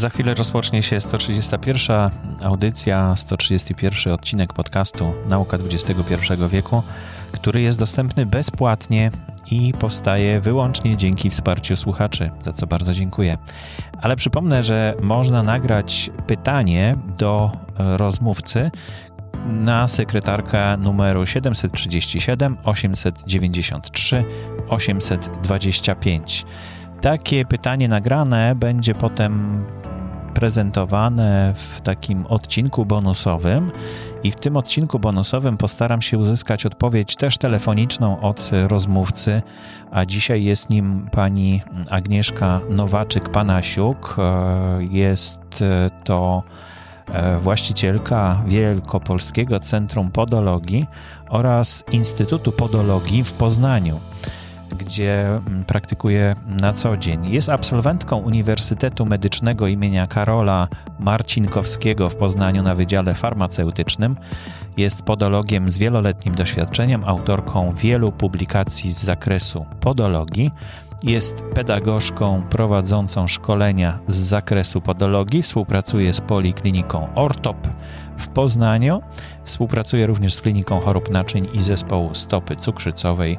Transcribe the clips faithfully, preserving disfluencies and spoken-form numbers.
Za chwilę rozpocznie się sto trzydziesta pierwsza audycja, sto trzydziesty pierwszy odcinek podcastu Nauka dwudziestego pierwszego wieku, który jest dostępny bezpłatnie i powstaje wyłącznie dzięki wsparciu słuchaczy, za co bardzo dziękuję. Ale przypomnę, że można nagrać pytanie do rozmówcy na sekretarkę numeru siedem trzy siedem, osiem dziewięć trzy, osiem dwa pięć. Takie pytanie nagrane będzie potem prezentowane w takim odcinku bonusowym i w tym odcinku bonusowym postaram się uzyskać odpowiedź też telefoniczną od rozmówcy, a dzisiaj jest nim pani Agnieszka Nowaczyk-Panasiuk. Jest to właścicielka Wielkopolskiego Centrum Podologii oraz Instytutu Podologii w Poznaniu, gdzie praktykuje na co dzień. Jest absolwentką Uniwersytetu Medycznego imienia Karola Marcinkowskiego w Poznaniu na Wydziale Farmaceutycznym. Jest podologiem z wieloletnim doświadczeniem, autorką wielu publikacji z zakresu podologii. Jest pedagogzką prowadzącą szkolenia z zakresu podologii. Współpracuje z Polikliniką Ortop w Poznaniu. Współpracuje również z Kliniką Chorób Naczyń i Zespołu Stopy Cukrzycowej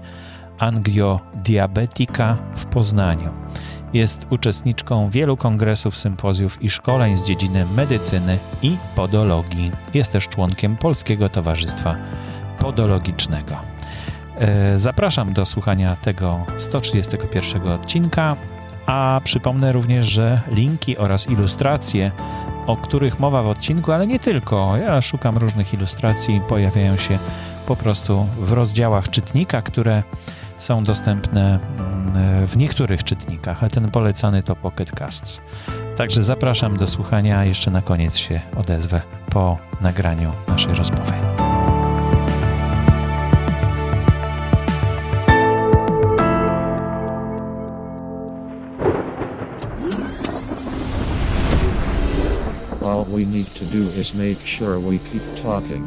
Angiodiabetika w Poznaniu. Jest uczestniczką wielu kongresów, sympozjów i szkoleń z dziedziny medycyny i podologii. Jest też członkiem Polskiego Towarzystwa Podologicznego. Zapraszam do słuchania tego sto trzydziestego pierwszego odcinka, a przypomnę również, że linki oraz ilustracje, o których mowa w odcinku, ale nie tylko, ja szukam różnych ilustracji, pojawiają się po prostu w rozdziałach czytnika, które są dostępne w niektórych czytnikach, a ten polecany to Pocket Casts. Także zapraszam do słuchania, jeszcze na koniec się odezwę po nagraniu naszej rozmowy. All we need to do is make sure we keep talking.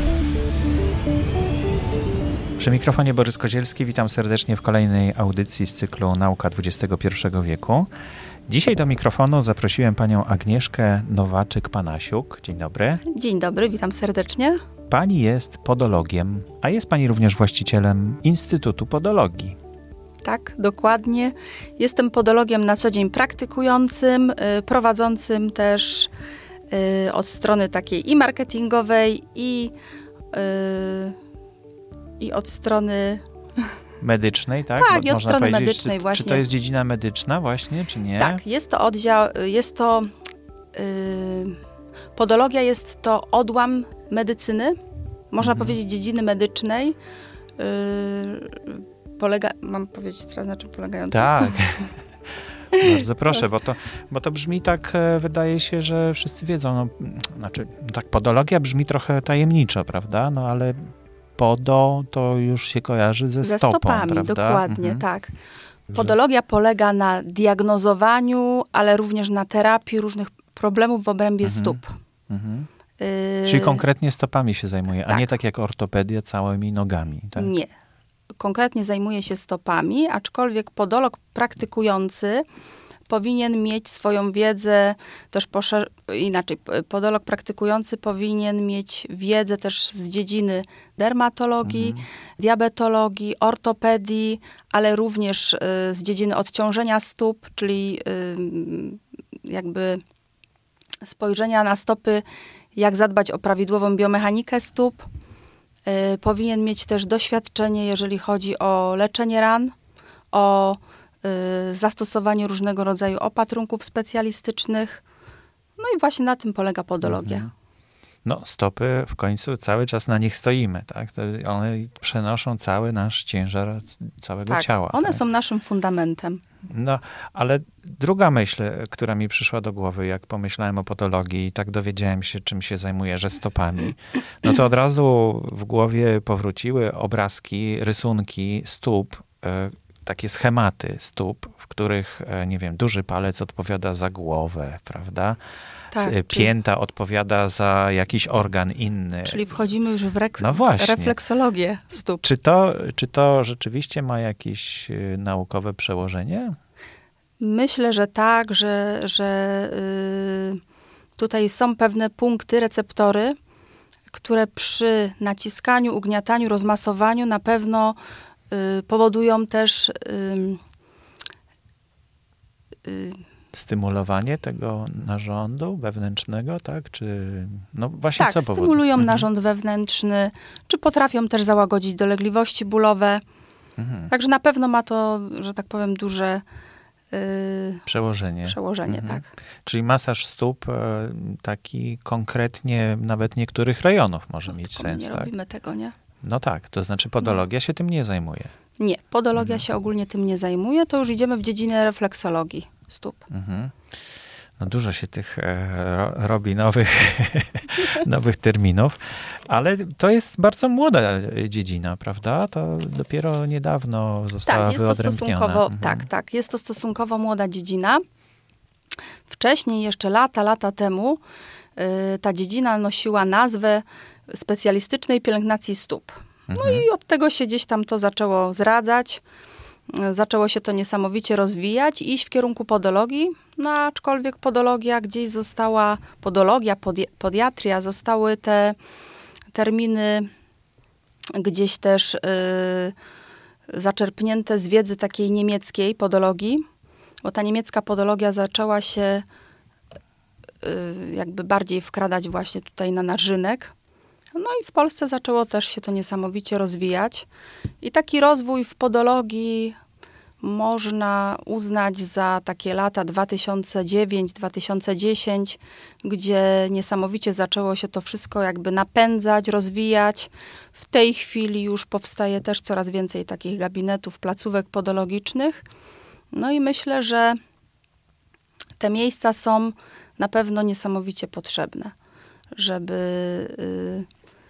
Przy mikrofonie Borys Kozielski, witam serdecznie w kolejnej audycji z cyklu Nauka dwudziestego pierwszego wieku. Dzisiaj do mikrofonu zaprosiłem panią Agnieszkę Nowaczyk-Panasiuk. Dzień dobry. Dzień dobry, witam serdecznie. Pani jest podologiem, a jest pani również właścicielem Instytutu Podologii. Tak, dokładnie. Jestem podologiem na co dzień praktykującym, prowadzącym też od strony takiej i marketingowej, i, i od strony medycznej, tak? Tak, i od Można strony powiedzieć, medycznej czy, właśnie. Czy to jest dziedzina medyczna właśnie, czy nie? Tak, jest to oddział, jest to yy, podologia jest to odłam medycyny, można mhm. powiedzieć dziedziny medycznej. Yy, polega, mam powiedzieć teraz na czym polegająca? Tak. Bardzo proszę, bo to, bo to brzmi tak, wydaje się, że wszyscy wiedzą, no, znaczy tak podologia brzmi trochę tajemniczo, prawda? No ale podo to już się kojarzy ze, ze stopą, stopami, prawda? dokładnie, mhm. tak. Podologia polega na diagnozowaniu, ale również na terapii różnych problemów w obrębie mhm. stóp. Mhm. Y- Czyli konkretnie stopami się zajmuje, tak. a nie tak jak ortopedia całymi nogami, tak? Nie. Konkretnie zajmuje się stopami, aczkolwiek podolog praktykujący powinien mieć swoją wiedzę też poszer- inaczej, podolog praktykujący powinien mieć wiedzę też z dziedziny dermatologii, mhm. diabetologii, ortopedii, ale również y, z dziedziny odciążenia stóp, czyli y, jakby spojrzenia na stopy, jak zadbać o prawidłową biomechanikę stóp. Y, powinien mieć też doświadczenie, jeżeli chodzi o leczenie ran, o y, zastosowanie różnego rodzaju opatrunków specjalistycznych. No i właśnie na tym polega podologia. Mhm. No stopy w końcu cały czas na nich stoimy, tak? To one przenoszą cały nasz ciężar całego tak, ciała. one tak? są naszym fundamentem. No, ale druga myśl, która mi przyszła do głowy, jak pomyślałem o podologii i tak dowiedziałem się, czym się zajmuję, że stopami, no to od razu w głowie powróciły obrazki, rysunki stóp, e, takie schematy stóp, w których, e, nie wiem, duży palec odpowiada za głowę, prawda? Tak, Pięta czyli, odpowiada za jakiś organ inny. Czyli wchodzimy już w rek- no właśnie. refleksologię stóp. Czy to, czy to rzeczywiście ma jakieś y, naukowe przełożenie? Myślę, że tak, że, że y, tutaj są pewne punkty, receptory, które przy naciskaniu, ugniataniu, rozmasowaniu na pewno y, powodują też y, y, stymulowanie tego narządu wewnętrznego, tak? Czy no właśnie tak, co powoduje? stymulują Mhm. narząd wewnętrzny, czy potrafią też załagodzić dolegliwości bólowe. Mhm. Także na pewno ma to, że tak powiem, duże yy, Przełożenie. przełożenie, Mhm. tak. Czyli masaż stóp e, taki konkretnie nawet niektórych rejonów może mieć Tylko my sens, nie tak? robimy tego, nie? No tak, to znaczy podologia się tym nie zajmuje. Nie, podologia Mhm. się ogólnie tym nie zajmuje, to już idziemy w dziedzinę refleksologii stóp. Mhm. No dużo się tych e, ro, robi nowych, nowych terminów, ale to jest bardzo młoda dziedzina, prawda? To dopiero niedawno została Tak, jest to wyodrębniona. stosunkowo, Mhm. tak, tak, jest to stosunkowo młoda dziedzina. Wcześniej, jeszcze lata, lata temu, y, ta dziedzina nosiła nazwę specjalistycznej pielęgnacji stóp. No Mhm. i od tego się gdzieś tam to zaczęło zradzać. Y, Zaczęło się to niesamowicie rozwijać i iść w kierunku podologii. No aczkolwiek podologia gdzieś została, podologia, podi- podiatria, zostały te terminy gdzieś też y, zaczerpnięte z wiedzy takiej niemieckiej podologii, bo ta niemiecka podologia zaczęła się y, jakby bardziej wkradać właśnie tutaj na nasz rynek. No i w Polsce zaczęło też się to niesamowicie rozwijać. I taki rozwój w podologii można uznać za takie lata dwa tysiące dziewiąty do dwa tysiące dziesiątego, gdzie niesamowicie zaczęło się to wszystko jakby napędzać, rozwijać. W tej chwili już powstaje też coraz więcej takich gabinetów, placówek podologicznych. No i myślę, że te miejsca są na pewno niesamowicie potrzebne, żeby yy,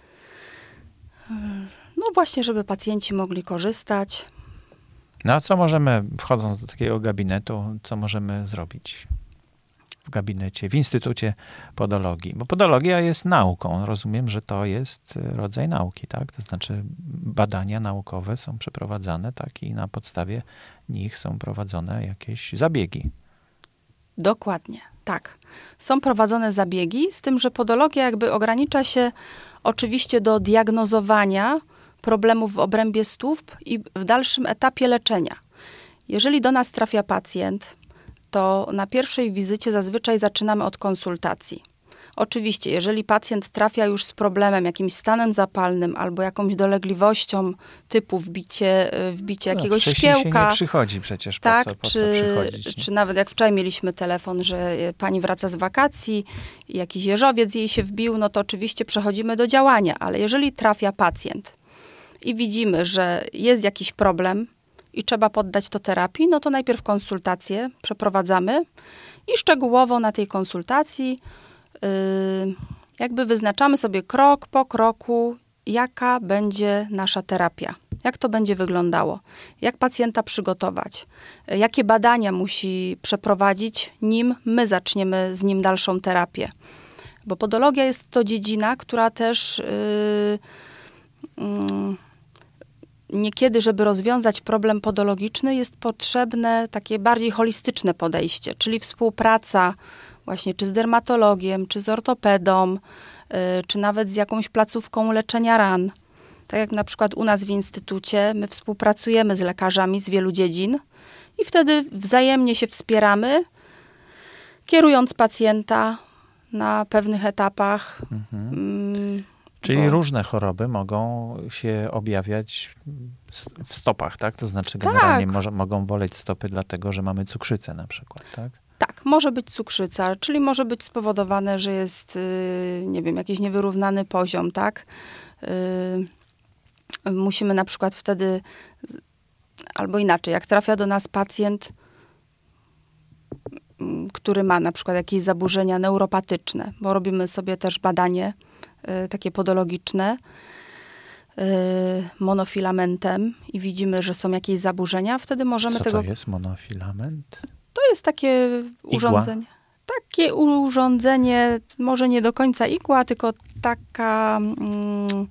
yy, no właśnie, żeby pacjenci mogli korzystać. No a co możemy, wchodząc do takiego gabinetu, co możemy zrobić w gabinecie, w Instytucie Podologii? Bo podologia jest nauką. Rozumiem, że to jest rodzaj nauki, tak? To znaczy badania naukowe są przeprowadzane, tak? I na podstawie nich są prowadzone jakieś zabiegi. Dokładnie, tak. Są prowadzone zabiegi, z tym, że podologia jakby ogranicza się oczywiście do diagnozowania problemów w obrębie stóp i w dalszym etapie leczenia. Jeżeli do nas trafia pacjent, to na pierwszej wizycie zazwyczaj zaczynamy od konsultacji. Oczywiście, jeżeli pacjent trafia już z problemem, jakimś stanem zapalnym albo jakąś dolegliwością typu wbicie, wbicie No, jakiegoś wcześniej szkiełka. się nie przychodzi przecież, po Tak, co, po czy, co przychodzić? czy nawet jak wczoraj mieliśmy telefon, że pani wraca z wakacji i jakiś jeżowiec jej się wbił, no to oczywiście przechodzimy do działania, ale jeżeli trafia pacjent i widzimy, że jest jakiś problem i trzeba poddać to terapii, no to najpierw konsultację przeprowadzamy i szczegółowo na tej konsultacji yy, jakby wyznaczamy sobie krok po kroku, jaka będzie nasza terapia. Jak to będzie wyglądało? Jak pacjenta przygotować? Jakie badania musi przeprowadzić, nim my zaczniemy z nim dalszą terapię? Bo podologia jest to dziedzina, która też yy, yy, niekiedy, żeby rozwiązać problem podologiczny, jest potrzebne takie bardziej holistyczne podejście, czyli współpraca właśnie czy z dermatologiem, czy z ortopedą, yy, czy nawet z jakąś placówką leczenia ran. Tak jak na przykład u nas w instytucie, my współpracujemy z lekarzami z wielu dziedzin i wtedy wzajemnie się wspieramy, kierując pacjenta na pewnych etapach. Mhm. Mm, Czyli bo... różne choroby mogą się objawiać w stopach, tak? To znaczy generalnie Tak. może, mogą boleć stopy dlatego, że mamy cukrzycę na przykład, tak? Tak, może być cukrzyca, czyli może być spowodowane, że jest, yy, nie wiem, jakiś niewyrównany poziom, tak? Yy, musimy na przykład wtedy, albo inaczej, jak trafia do nas pacjent, yy, który ma na przykład jakieś zaburzenia neuropatyczne, bo robimy sobie też badanie yy, takie podologiczne, yy, monofilamentem i widzimy, że są jakieś zaburzenia, wtedy możemy Co tego... to jest monofilament? To jest takie urządzenie. Takie urządzenie, może nie do końca igła, tylko taka, mm,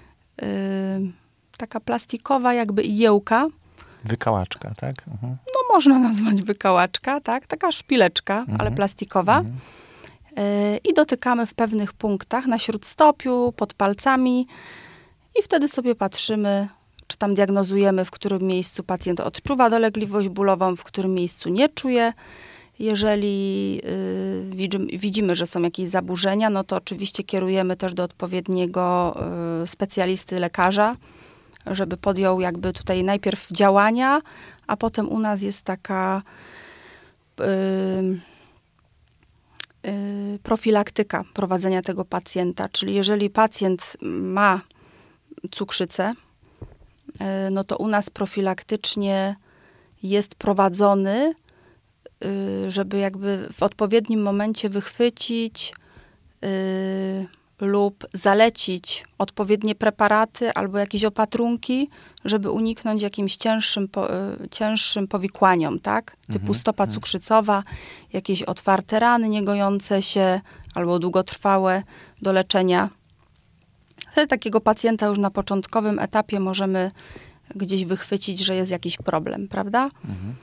y, taka plastikowa jakby igiełka. Wykałaczka, tak? Mhm. No można nazwać wykałaczka, tak? Taka szpileczka, Mhm. ale plastikowa. Mhm. Y, I dotykamy w pewnych punktach, na śródstopiu, pod palcami i wtedy sobie patrzymy, czy tam diagnozujemy, w którym miejscu pacjent odczuwa dolegliwość bólową, w którym miejscu nie czuje. Jeżeli y, widzimy, widzimy, że są jakieś zaburzenia, no to oczywiście kierujemy też do odpowiedniego y, specjalisty, lekarza, żeby podjął jakby tutaj najpierw działania, a potem u nas jest taka y, y, profilaktyka prowadzenia tego pacjenta. Czyli jeżeli pacjent ma cukrzycę, y, no to u nas profilaktycznie jest prowadzony, żeby jakby w odpowiednim momencie wychwycić yy, lub zalecić odpowiednie preparaty albo jakieś opatrunki, żeby uniknąć jakimś cięższym, po, yy, cięższym powikłaniom, tak? Typu Mhm, stopa mhm. cukrzycowa, jakieś otwarte rany niegojące się albo długotrwałe do leczenia. Wtedy takiego pacjenta już na początkowym etapie możemy gdzieś wychwycić, że jest jakiś problem, prawda? Mhm.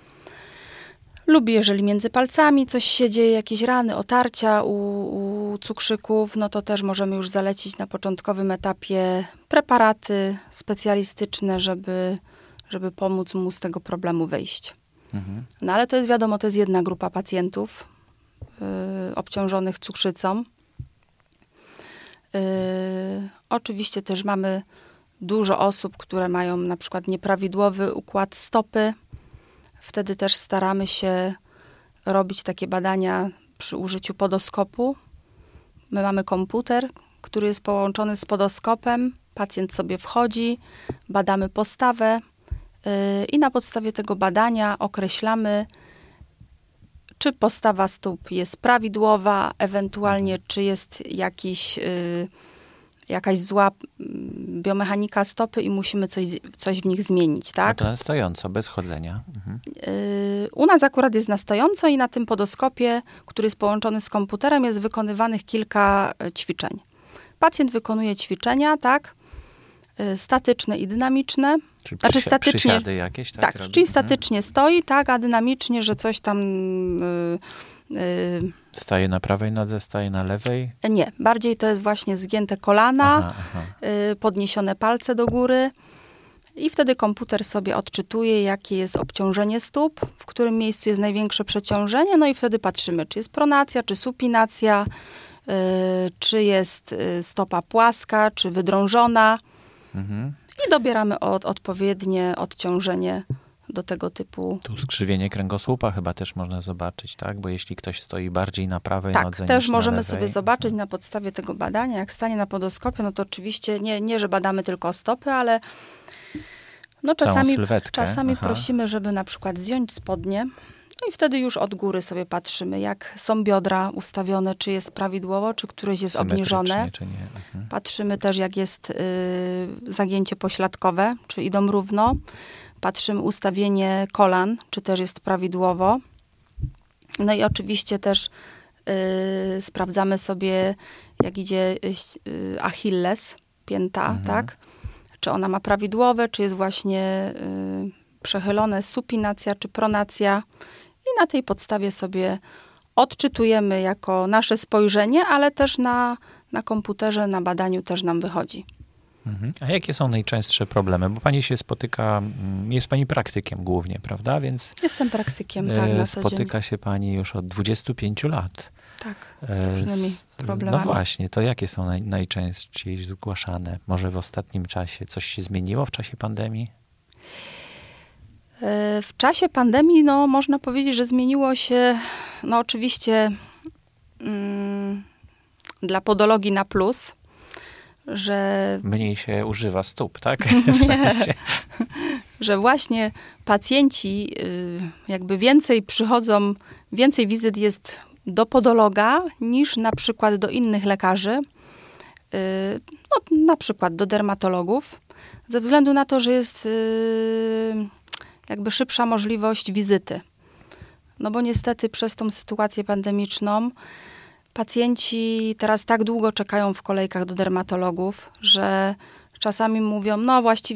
Lub jeżeli między palcami coś się dzieje, jakieś rany, otarcia u, u cukrzyków, no to też możemy już zalecić na początkowym etapie preparaty specjalistyczne, żeby, żeby pomóc mu z tego problemu wyjść. Mhm. No ale to jest wiadomo, to jest jedna grupa pacjentów yy, obciążonych cukrzycą. Yy, oczywiście też mamy dużo osób, które mają na przykład nieprawidłowy układ stopy. Wtedy też staramy się robić takie badania przy użyciu podoskopu. My mamy komputer, który jest połączony z podoskopem. Pacjent sobie wchodzi, badamy postawę yy, i na podstawie tego badania określamy, czy postawa stóp jest prawidłowa, ewentualnie czy jest jakiś, yy, jakaś zła biomechanika stopy i musimy coś, coś w nich zmienić, tak? A to na stojąco, bez chodzenia. Mhm. Yy, u nas akurat jest na stojąco i na tym podoskopie, który jest połączony z komputerem, jest wykonywanych kilka y, ćwiczeń. Pacjent wykonuje ćwiczenia, tak? Yy, statyczne i dynamiczne. Czyli Znaczy przysi- statycznie- przysiady jakieś, tak? Tak, robi? czyli Mhm. statycznie stoi, tak, a dynamicznie, że coś tam... Yy, yy, Staje na prawej nodze, staje na lewej. nie, bardziej to jest właśnie zgięte kolana, Aha, aha. yy, podniesione palce do góry. I wtedy komputer sobie odczytuje, jakie jest obciążenie stóp, w którym miejscu jest największe przeciążenie, no i wtedy patrzymy, czy jest pronacja, czy supinacja, yy, czy jest yy, stopa płaska, czy wydrążona. Mhm. I dobieramy od, odpowiednie odciążenie do tego typu. Tu skrzywienie kręgosłupa chyba też można zobaczyć, tak? Bo jeśli ktoś stoi bardziej na prawej Tak, nodze też niż możemy na lewej, sobie zobaczyć na podstawie tego badania, jak stanie na podoskopie, no to oczywiście nie, nie że badamy tylko stopy, ale no Całą czasami, sylwetkę. czasami Aha. prosimy, żeby na przykład zdjąć spodnie, no i wtedy już od góry sobie patrzymy, jak są biodra ustawione, czy jest prawidłowo, czy któreś jest obniżone. Symetrycznie, czy nie. Mhm. Patrzymy też, jak jest y, zagięcie pośladkowe, czy idą równo. Patrzymy ustawienie kolan, czy też jest prawidłowo. No i oczywiście też y, sprawdzamy sobie, jak idzie y, Achilles, pięta, Mhm. tak? Czy ona ma prawidłowe, czy jest właśnie y, przechylone, supinacja, czy pronacja. I na tej podstawie sobie odczytujemy jako nasze spojrzenie, ale też na, na komputerze, na badaniu też nam wychodzi. Mhm. A jakie są najczęstsze problemy? Bo pani się spotyka, mm, jest pani praktykiem głównie, prawda? Więc Jestem praktykiem, e, tak, na co dzień. spotyka się pani już od dwudziestu pięciu lat. Tak, E, z różnymi s- problemami. No właśnie, to jakie są naj, najczęściej zgłaszane? Może w ostatnim czasie coś się zmieniło w czasie pandemii? E, W czasie pandemii, no, można powiedzieć, że zmieniło się, no oczywiście mm, dla podologii na plus, że, Mniej się używa stóp, tak? Nie. że właśnie pacjenci y, jakby więcej przychodzą, więcej wizyt jest do podologa niż na przykład do innych lekarzy, y, no, na przykład do dermatologów, ze względu na to, że jest y, jakby szybsza możliwość wizyty. No bo niestety przez tą sytuację pandemiczną pacjenci teraz tak długo czekają w kolejkach do dermatologów, że czasami mówią, no właściwie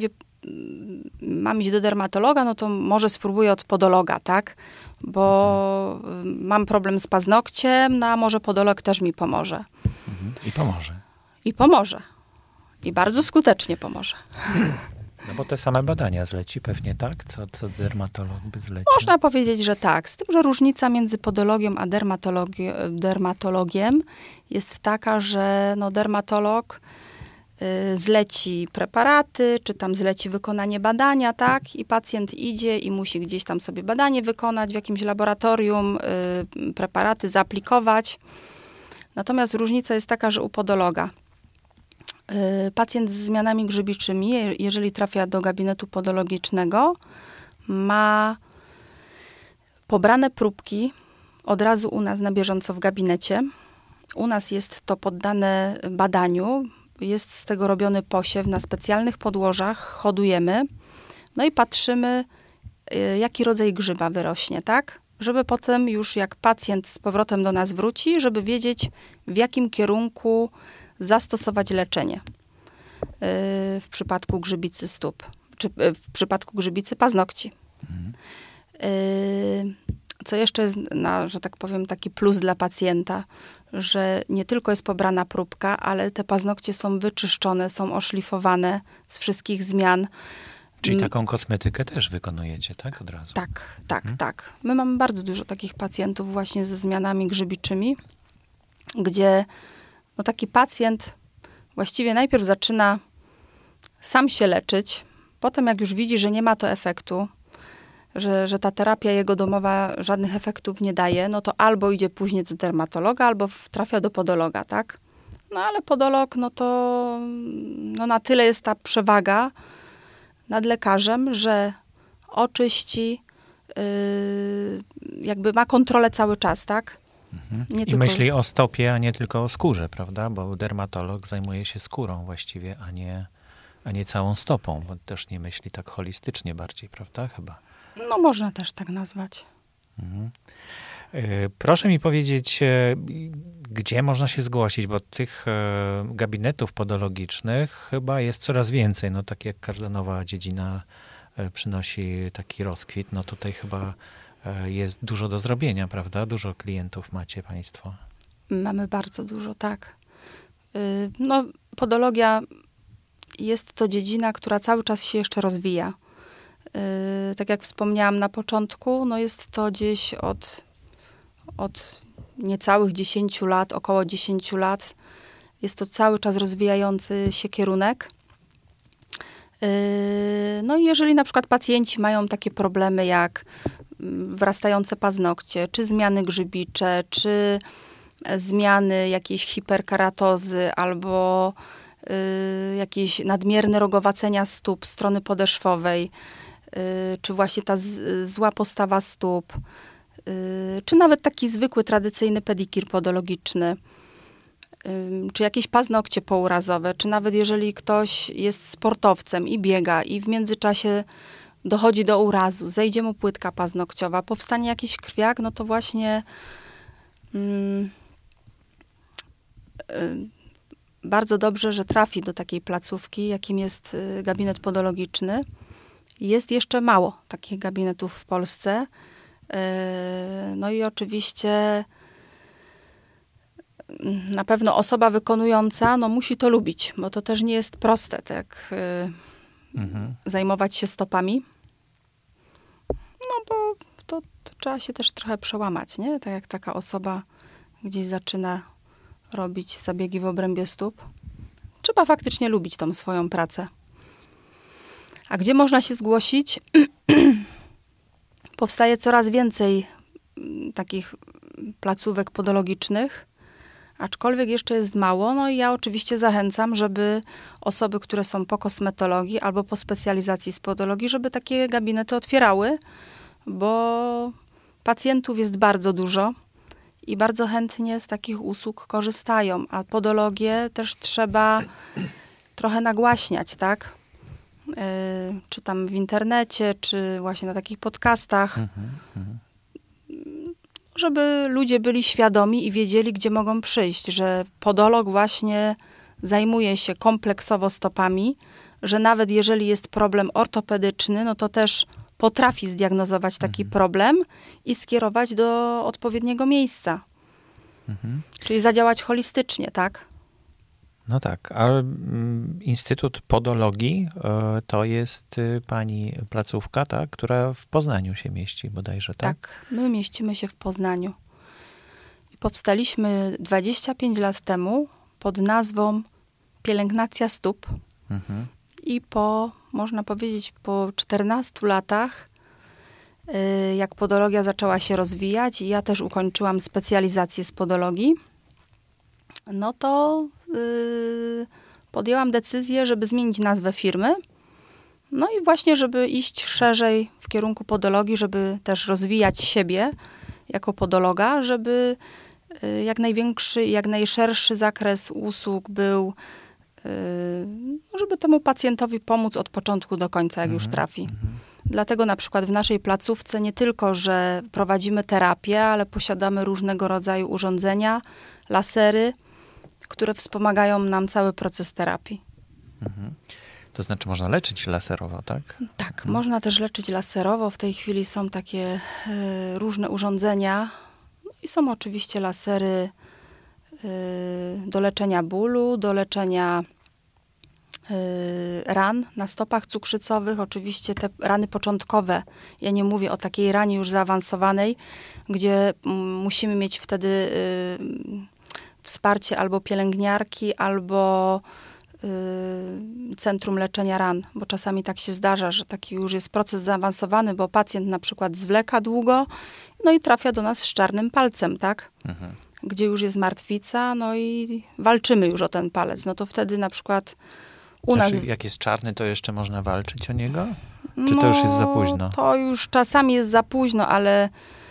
mam iść do dermatologa, no to może spróbuję od podologa, tak? Bo mhm. mam problem z paznokciem, no a może podolog też mi pomoże. Mhm. I pomoże. I pomoże. I bardzo skutecznie pomoże. No bo te same badania zleci pewnie, tak? Co, co dermatolog by zlecił? Można powiedzieć, że tak. Z tym, że różnica między podologią a dermatologi- dermatologiem jest taka, że no, dermatolog y, zleci preparaty, czy tam zleci wykonanie badania, tak? I pacjent idzie i musi gdzieś tam sobie badanie wykonać w jakimś laboratorium, y, preparaty zaaplikować. Natomiast różnica jest taka, że u podologa pacjent z zmianami grzybiczymi, jeżeli trafia do gabinetu podologicznego, ma pobrane próbki od razu u nas na bieżąco w gabinecie. U nas jest to poddane badaniu, jest z tego robiony posiew na specjalnych podłożach, hodujemy, no i patrzymy, jaki rodzaj grzyba wyrośnie, tak? Żeby potem już jak pacjent z powrotem do nas wróci, żeby wiedzieć, w jakim kierunku zastosować leczenie w przypadku grzybicy stóp, czy w przypadku grzybicy paznokci. Mhm. Co jeszcze jest, na, że tak powiem, taki plus dla pacjenta, że nie tylko jest pobrana próbka, ale te paznokcie są wyczyszczone, są oszlifowane z wszystkich zmian. Czyli taką kosmetykę też wykonujecie, tak? Od razu? Tak, tak, mhm. tak. My mamy bardzo dużo takich pacjentów właśnie ze zmianami grzybiczymi, gdzie no taki pacjent właściwie najpierw zaczyna sam się leczyć, potem jak już widzi, że nie ma to efektu, że, że ta terapia jego domowa żadnych efektów nie daje, no to albo idzie później do dermatologa, albo trafia do podologa, tak? No ale podolog, no to no na tyle jest ta przewaga nad lekarzem, że oczyści, yy, jakby ma kontrolę cały czas, tak? Mhm. I tylko... myśli o stopie, a nie tylko o skórze, prawda? Bo dermatolog zajmuje się skórą właściwie, a nie, a nie całą stopą, bo też nie myśli tak holistycznie bardziej, prawda? Chyba. No można też tak nazwać. Mhm. Proszę mi powiedzieć, gdzie można się zgłosić, bo tych gabinetów podologicznych chyba jest coraz więcej. No tak jak Kardanowa dziedzina przynosi taki rozkwit, no tutaj chyba jest dużo do zrobienia, prawda? Dużo klientów macie państwo. Mamy bardzo dużo, tak. No, podologia jest to dziedzina, która cały czas się jeszcze rozwija. Tak jak wspomniałam na początku, no jest to gdzieś od, od niecałych dziesięciu lat, około dziesięciu lat. Jest to cały czas rozwijający się kierunek. No i jeżeli na przykład pacjenci mają takie problemy jak wrastające paznokcie, czy zmiany grzybicze, czy zmiany jakiejś hiperkeratozy, albo y, jakieś nadmierne rogowacenia stóp strony podeszwowej, y, czy właśnie ta z, zła postawa stóp, y, czy nawet taki zwykły, tradycyjny pedikir podologiczny, y, czy jakieś paznokcie pourazowe, czy nawet jeżeli ktoś jest sportowcem i biega i w międzyczasie dochodzi do urazu, zejdzie mu płytka paznokciowa, powstanie jakiś krwiak, no to właśnie mm, y, bardzo dobrze, że trafi do takiej placówki, jakim jest y, gabinet podologiczny. Jest jeszcze mało takich gabinetów w Polsce. Y, no i oczywiście y, na pewno osoba wykonująca no, musi to lubić, bo to też nie jest proste, tak y, mhm. zajmować się stopami. No bo to, to trzeba się też trochę przełamać, nie? Tak jak taka osoba gdzieś zaczyna robić zabiegi w obrębie stóp. Trzeba faktycznie lubić tą swoją pracę. A gdzie można się zgłosić? Powstaje coraz więcej takich placówek podologicznych, aczkolwiek jeszcze jest mało. No i ja oczywiście zachęcam, żeby osoby, które są po kosmetologii albo po specjalizacji z podologii, żeby takie gabinety otwierały, bo pacjentów jest bardzo dużo i bardzo chętnie z takich usług korzystają, a podologię też trzeba trochę nagłaśniać, tak? Yy, czy tam w internecie, czy właśnie na takich podcastach, mhm, mhm. żeby ludzie byli świadomi i wiedzieli, gdzie mogą przyjść, że podolog właśnie zajmuje się kompleksowo stopami, że nawet jeżeli jest problem ortopedyczny, no to też potrafi zdiagnozować taki mhm. problem i skierować do odpowiedniego miejsca. Mhm. Czyli zadziałać holistycznie, tak? No tak, a mm, Instytut Podologii y, to jest y, pani placówka, tak, która w Poznaniu się mieści bodajże, tak? Tak, my mieścimy się w Poznaniu. I powstaliśmy dwadzieścia pięć lat temu pod nazwą Pielęgnacja Stóp. Mhm. I po, można powiedzieć, po czternastu latach, y, jak podologia zaczęła się rozwijać i ja też ukończyłam specjalizację z podologii, no to yy, podjęłam decyzję, żeby zmienić nazwę firmy. No i właśnie, żeby iść szerzej w kierunku podologii, żeby też rozwijać siebie jako podologa, żeby yy, jak największy, jak najszerszy zakres usług był, yy, żeby temu pacjentowi pomóc od początku do końca, jak już trafi. Dlatego na przykład w naszej placówce nie tylko, że prowadzimy terapię, ale posiadamy różnego rodzaju urządzenia, lasery, które wspomagają nam cały proces terapii. Mhm. To znaczy można leczyć laserowo, tak? Tak, mhm. można też leczyć laserowo. W tej chwili są takie y, różne urządzenia. No i są oczywiście lasery y, do leczenia bólu, do leczenia y, ran na stopach cukrzycowych. Oczywiście te rany początkowe. Ja nie mówię o takiej ranie już zaawansowanej, gdzie m, musimy mieć wtedy y, wsparcie albo pielęgniarki, albo y, centrum leczenia ran, bo czasami tak się zdarza, że taki już jest proces zaawansowany, bo pacjent na przykład zwleka długo, no i trafia do nas z czarnym palcem, tak? Mhm. Gdzie już jest martwica, no i walczymy już o ten palec. No to wtedy na przykład u znaczy, nas... jak jest czarny, to jeszcze można walczyć o niego? Czy no, to już jest za późno? To już czasami jest za późno, ale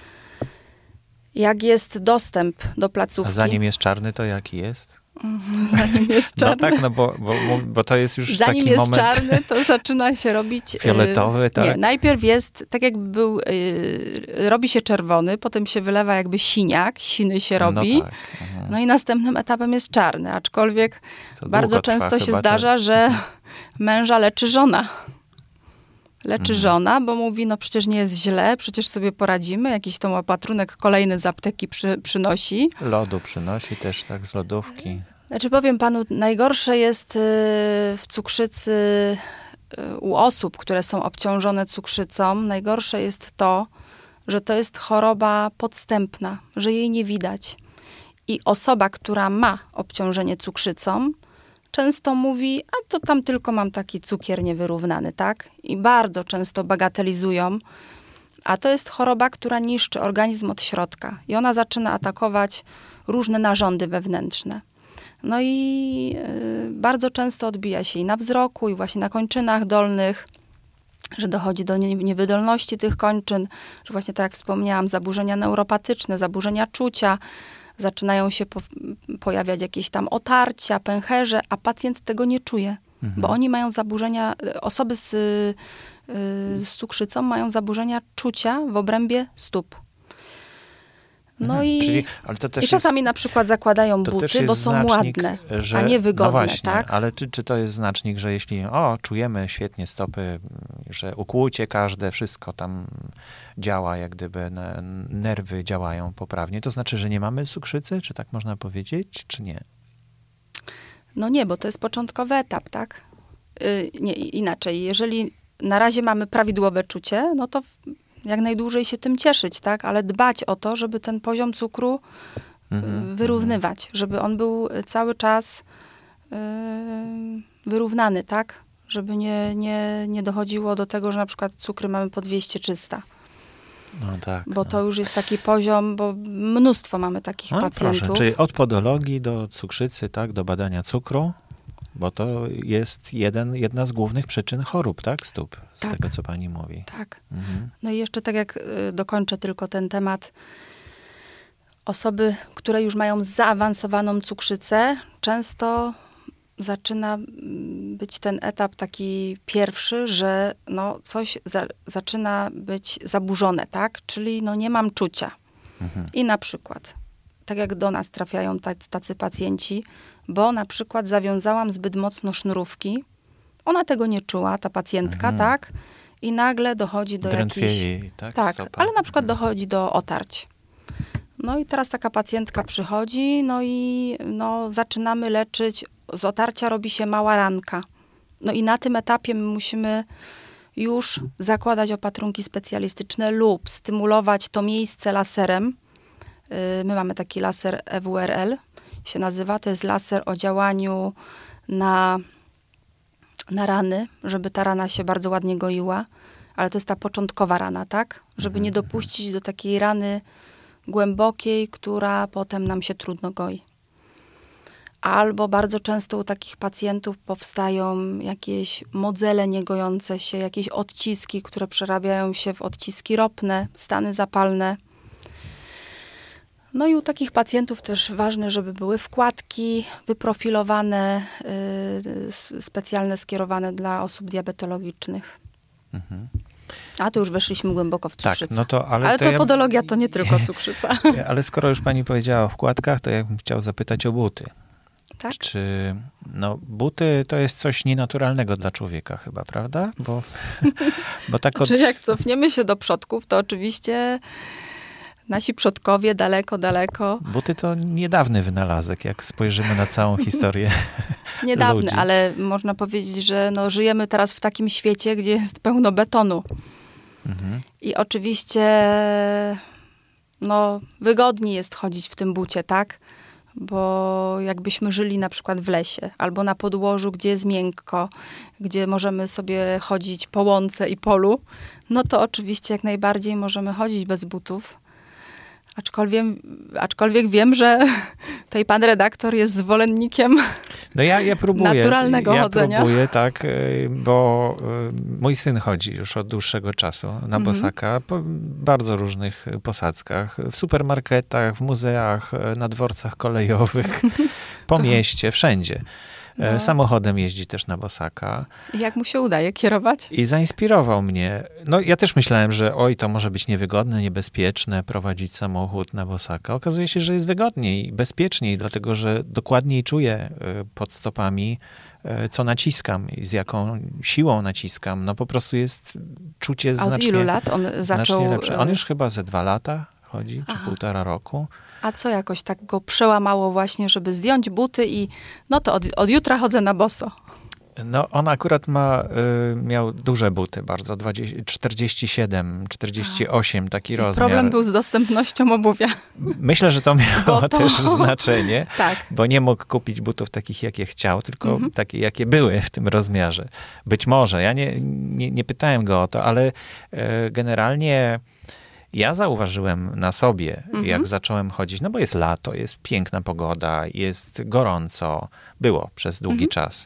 jak jest dostęp do placówki... A zanim jest czarny, to jaki jest? Zanim jest czarny. No tak, no bo, bo, bo to jest już Zanim taki jest moment... czarny, to zaczyna się robić... Fioletowy, tak? Nie, najpierw jest, tak jakby był, yy, robi się czerwony, potem się wylewa jakby siniak, siny się robi. No, tak. mhm. No i następnym etapem jest czarny, aczkolwiek to bardzo często się zdarza, to... że męża leczy żona. Leczy mhm. żona, bo mówi, no przecież nie jest źle, przecież sobie poradzimy, jakiś tam opatrunek kolejny z apteki przy, przynosi. Lodu przynosi też, tak, z lodówki. Znaczy powiem panu, najgorsze jest w cukrzycy u osób, które są obciążone cukrzycą, najgorsze jest to, że to jest choroba podstępna, że jej nie widać. I osoba, która ma obciążenie cukrzycą, często mówi, a to tam tylko mam taki cukier niewyrównany, tak? I bardzo często bagatelizują. A to jest choroba, która niszczy organizm od środka. I ona zaczyna atakować różne narządy wewnętrzne. No i y, bardzo często odbija się i na wzroku, i właśnie na kończynach dolnych, że dochodzi do nie, niewydolności tych kończyn, że właśnie tak jak wspomniałam, zaburzenia neuropatyczne, zaburzenia czucia, zaczynają się po, pojawiać jakieś tam otarcia, pęcherze, a pacjent tego nie czuje. Mhm. Bo oni mają zaburzenia, osoby z, y, z cukrzycą mają zaburzenia czucia w obrębie stóp. No mhm. i, Czyli, ale to też i czasami jest, na przykład zakładają buty, bo są znacznik, ładne, że, a nie wygodne. No właśnie, tak? Ale czy, czy to jest znacznik, że jeśli o, czujemy świetnie stopy, że ukłucie każde, wszystko tam działa, jak gdyby nerwy działają poprawnie, to znaczy, że nie mamy cukrzycy? Czy tak można powiedzieć, czy nie? No nie, bo to jest początkowy etap, tak? Yy, nie, inaczej. Jeżeli na razie mamy prawidłowe czucie, no to jak najdłużej się tym cieszyć, tak? Ale dbać o to, żeby ten poziom cukru mm-hmm. wyrównywać, żeby on był cały czas yy, wyrównany, tak? Żeby nie, nie, nie dochodziło do tego, że na przykład cukry mamy po dwieście trzysta. No tak. Bo to już jest taki poziom, bo mnóstwo mamy takich no, pacjentów. Proszę. Czyli od podologii do cukrzycy, tak? Do badania cukru, bo to jest jeden, jedna z głównych przyczyn chorób, tak? Stóp, z tak. tego, co pani mówi. Tak. Mhm. No i jeszcze tak jak y, dokończę tylko ten temat. Osoby, które już mają zaawansowaną cukrzycę, często zaczyna być ten etap taki pierwszy, że no coś za, zaczyna być zaburzone, tak? Czyli no nie mam czucia. Mhm. I na przykład, tak jak do nas trafiają tacy, tacy pacjenci, bo na przykład zawiązałam zbyt mocno sznurówki, Ona tego nie czuła, ta pacjentka, Mhm. tak? I nagle dochodzi do Drętwieje jakichś... jej, tak? Tak, Stopa. ale na przykład Mhm. dochodzi do otarć. No i teraz taka pacjentka przychodzi, no i no, zaczynamy leczyć. Z otarcia robi się mała ranka. No i na tym etapie my musimy już zakładać opatrunki specjalistyczne lub stymulować to miejsce laserem. Yy, My mamy taki laser E W R L, się nazywa. To jest laser o działaniu na, na rany, żeby ta rana się bardzo ładnie goiła. Ale to jest ta początkowa rana, tak? Żeby nie dopuścić do takiej rany głębokiej, która potem nam się trudno goi. Albo bardzo często u takich pacjentów powstają jakieś modzele niegojące się, jakieś odciski, które przerabiają się w odciski ropne, stany zapalne. No i u takich pacjentów też ważne, żeby były wkładki wyprofilowane, yy, specjalne, skierowane dla osób diabetologicznych. Mhm. A to już weszliśmy głęboko w Tak, cukrzycę. no to, ale, ale to to ja- podologia to nie tylko cukrzyca. Ale skoro już pani powiedziała o wkładkach, to ja bym chciał zapytać o buty. Tak? Czy no, buty to jest coś nienaturalnego dla człowieka chyba, prawda? Bo, bo tak od... Czy jak cofniemy się do przodków, to oczywiście nasi przodkowie daleko, daleko, Buty to niedawny wynalazek, jak spojrzymy na całą historię. niedawny, ludzi. ale można powiedzieć, że no, żyjemy teraz w takim świecie, gdzie jest pełno betonu. Mhm. I oczywiście no, wygodniej jest chodzić w tym bucie, tak? Bo jakbyśmy żyli na przykład w lesie albo na podłożu, gdzie jest miękko, gdzie możemy sobie chodzić po łące i polu, no to oczywiście jak najbardziej możemy chodzić bez butów. Aczkolwiek, aczkolwiek wiem, że tutaj pan redaktor jest zwolennikiem. No ja, ja próbuję. Naturalnego ja chodzenia. próbuję, tak, y, bo y, mój syn chodzi już od dłuższego czasu na Mhm. bosaka po bardzo różnych posadzkach, w supermarketach, w muzeach, y, na dworcach kolejowych, po mieście, wszędzie. No. No. Samochodem jeździ też na bosaka. I jak mu się udaje kierować? I zainspirował mnie. No ja też myślałem, że oj, to może być niewygodne, niebezpieczne prowadzić samochód na bosaka. Okazuje się, że jest wygodniej, bezpieczniej, dlatego że dokładniej czuję y, pod stopami, y, co naciskam i z jaką siłą naciskam. No po prostu jest czucie A od znacznie, ilu lat on zaczął... znacznie lepsze. On już chyba ze dwa lata chodzi, czy Aha. półtora roku. A co jakoś tak go przełamało właśnie, żeby zdjąć buty i no to od, od jutra chodzę na boso. No, on akurat ma, y, miał duże buty bardzo, dwadzieścia, czterdzieści siedem, czterdzieści osiem, taki I rozmiar. problem był z dostępnością obuwia. Myślę, że to miało Bo to- też znaczenie, Tak. bo nie mógł kupić butów takich, jakie chciał, tylko Mhm. takie, jakie były w tym rozmiarze. Być może, ja nie, nie, nie pytałem go o to, ale e, generalnie ja zauważyłem na sobie, Mhm. jak zacząłem chodzić, no bo jest lato, jest piękna pogoda, jest gorąco, było przez długi Mhm. czas,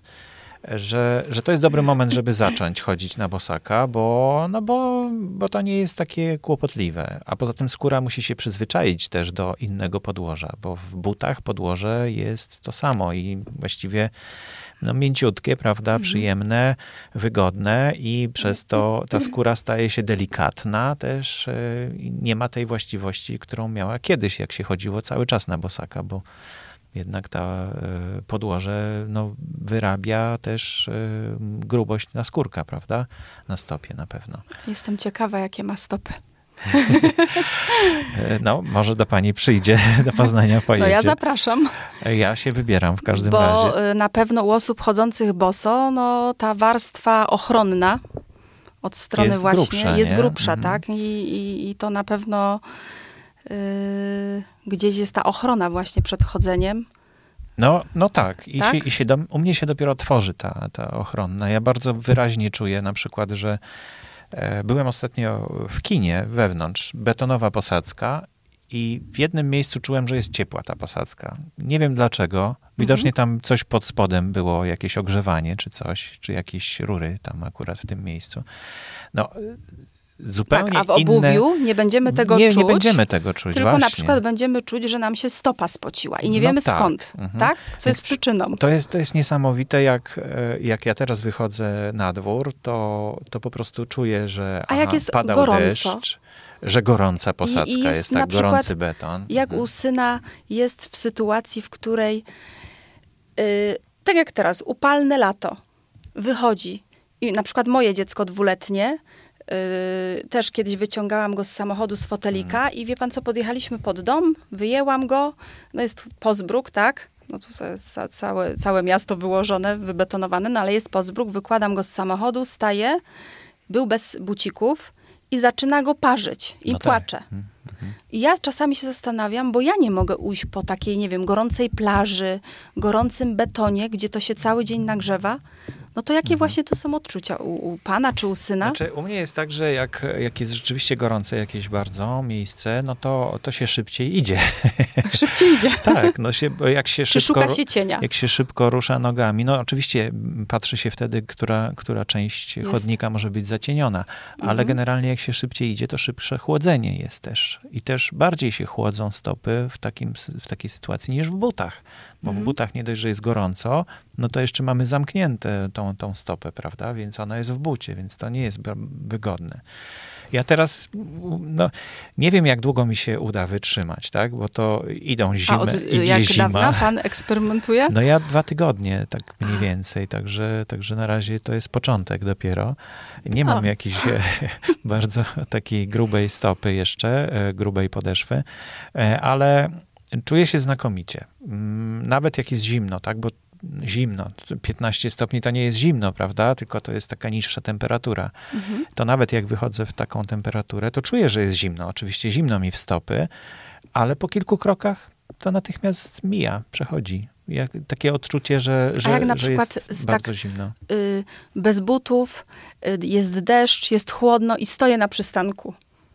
że, że to jest dobry moment, żeby zacząć chodzić na bosaka, bo, no bo, bo to nie jest takie kłopotliwe. A poza tym skóra musi się przyzwyczaić też do innego podłoża, bo w butach podłoże jest to samo i właściwie no, mięciutkie, prawda, przyjemne, wygodne i przez to ta skóra staje się delikatna też. y, i Nie ma tej właściwości, którą miała kiedyś, jak się chodziło cały czas na bosaka, bo jednak ta y, podłoże no, wyrabia też y, grubość na skórka, prawda? Na stopie na pewno. Jestem ciekawa, jakie ma stopy. Y, No, może do pani przyjdzie, do Poznania pojedzie. No ja zapraszam, Ja się wybieram w każdym bo razie. y, na pewno u osób chodzących boso, no ta warstwa ochronna od strony Jest właśnie grubsza, jest nie? grubsza, Mhm. tak? I, i, I to na pewno y, gdzieś jest ta ochrona właśnie przed chodzeniem. No, no tak. I, Tak? Się, i się do, u mnie się dopiero tworzy ta, ta ochronna. Ja bardzo wyraźnie czuję na przykład, że e, byłem ostatnio w kinie wewnątrz, betonowa posadzka i w jednym miejscu czułem, że jest ciepła ta posadzka. Nie wiem dlaczego. Widocznie tam coś pod spodem było, jakieś ogrzewanie czy coś, czy jakieś rury tam akurat w tym miejscu. No, zupełnie Tak, a w obuwiu inne... nie będziemy tego nie, czuć. Nie będziemy tego czuć, Tylko właśnie. na przykład będziemy czuć, że nam się stopa spociła i nie No wiemy tak. skąd, Mhm. tak? Co jest Więc przyczyną. To jest, to jest niesamowite, jak, e, jak ja teraz wychodzę na dwór, to, to po prostu czuję, że A jak jest padał gorąco? deszcz, że gorąca posadzka I jest jest, na tak, przykład, gorący beton. Jak Mhm. u syna jest w sytuacji, w której y, tak jak teraz, upalne lato. wychodzi i na przykład moje dziecko dwuletnie, Yy, też kiedyś wyciągałam go z samochodu, z fotelika mm. i wie pan co, podjechaliśmy pod dom, wyjęłam go, no jest Pozbruk, tak? No to jest całe, całe miasto wyłożone, wybetonowane, no ale jest Pozbruk, wykładam go z samochodu, staję, był bez bucików i zaczyna go parzyć i no płacze. Tak. Mm-hmm. I ja czasami się zastanawiam, bo ja nie mogę ujść po takiej, nie wiem, gorącej plaży, gorącym betonie, gdzie to się cały dzień nagrzewa. No to jakie mhm. właśnie to są odczucia u, u pana czy u syna? Znaczy, u mnie jest tak, że jak, jak jest rzeczywiście gorące jakieś bardzo miejsce, no to, to się szybciej idzie. Szybciej idzie. Tak, no się, jak się czy szybko... szuka się cienia? Jak się szybko rusza nogami, no oczywiście patrzy się wtedy, która, która część jest. chodnika może być zacieniona, ale mhm. generalnie jak się szybciej idzie, to szybsze chłodzenie jest też. I też bardziej się chłodzą stopy w, takim, w takiej sytuacji niż w butach. Bo mhm. w butach nie dość, że jest gorąco, no to jeszcze mamy zamknięte tą, tą stopę, prawda? Więc ona jest w bucie, więc to nie jest wygodne. Ja teraz, no, nie wiem, jak długo mi się uda wytrzymać, tak? Bo to idą zimy, A od, idzie jak zima. dawna pan eksperymentuje? No ja dwa tygodnie, tak mniej więcej, także, także na razie to jest początek dopiero. Nie mam o. jakiejś bardzo takiej grubej stopy jeszcze, grubej podeszwy, ale czuję się znakomicie. Nawet jak jest zimno, tak? Bo zimno, piętnaście stopni to nie jest zimno, prawda? Tylko to jest taka niższa temperatura. Mhm. To nawet jak wychodzę w taką temperaturę, to czuję, że jest zimno. Oczywiście zimno mi w stopy, ale po kilku krokach to natychmiast mija, przechodzi. Jak, takie odczucie, że, że, jak na że przykład jest tak, bardzo zimno. Y, bez butów, y, jest deszcz, jest chłodno i stoję na przystanku.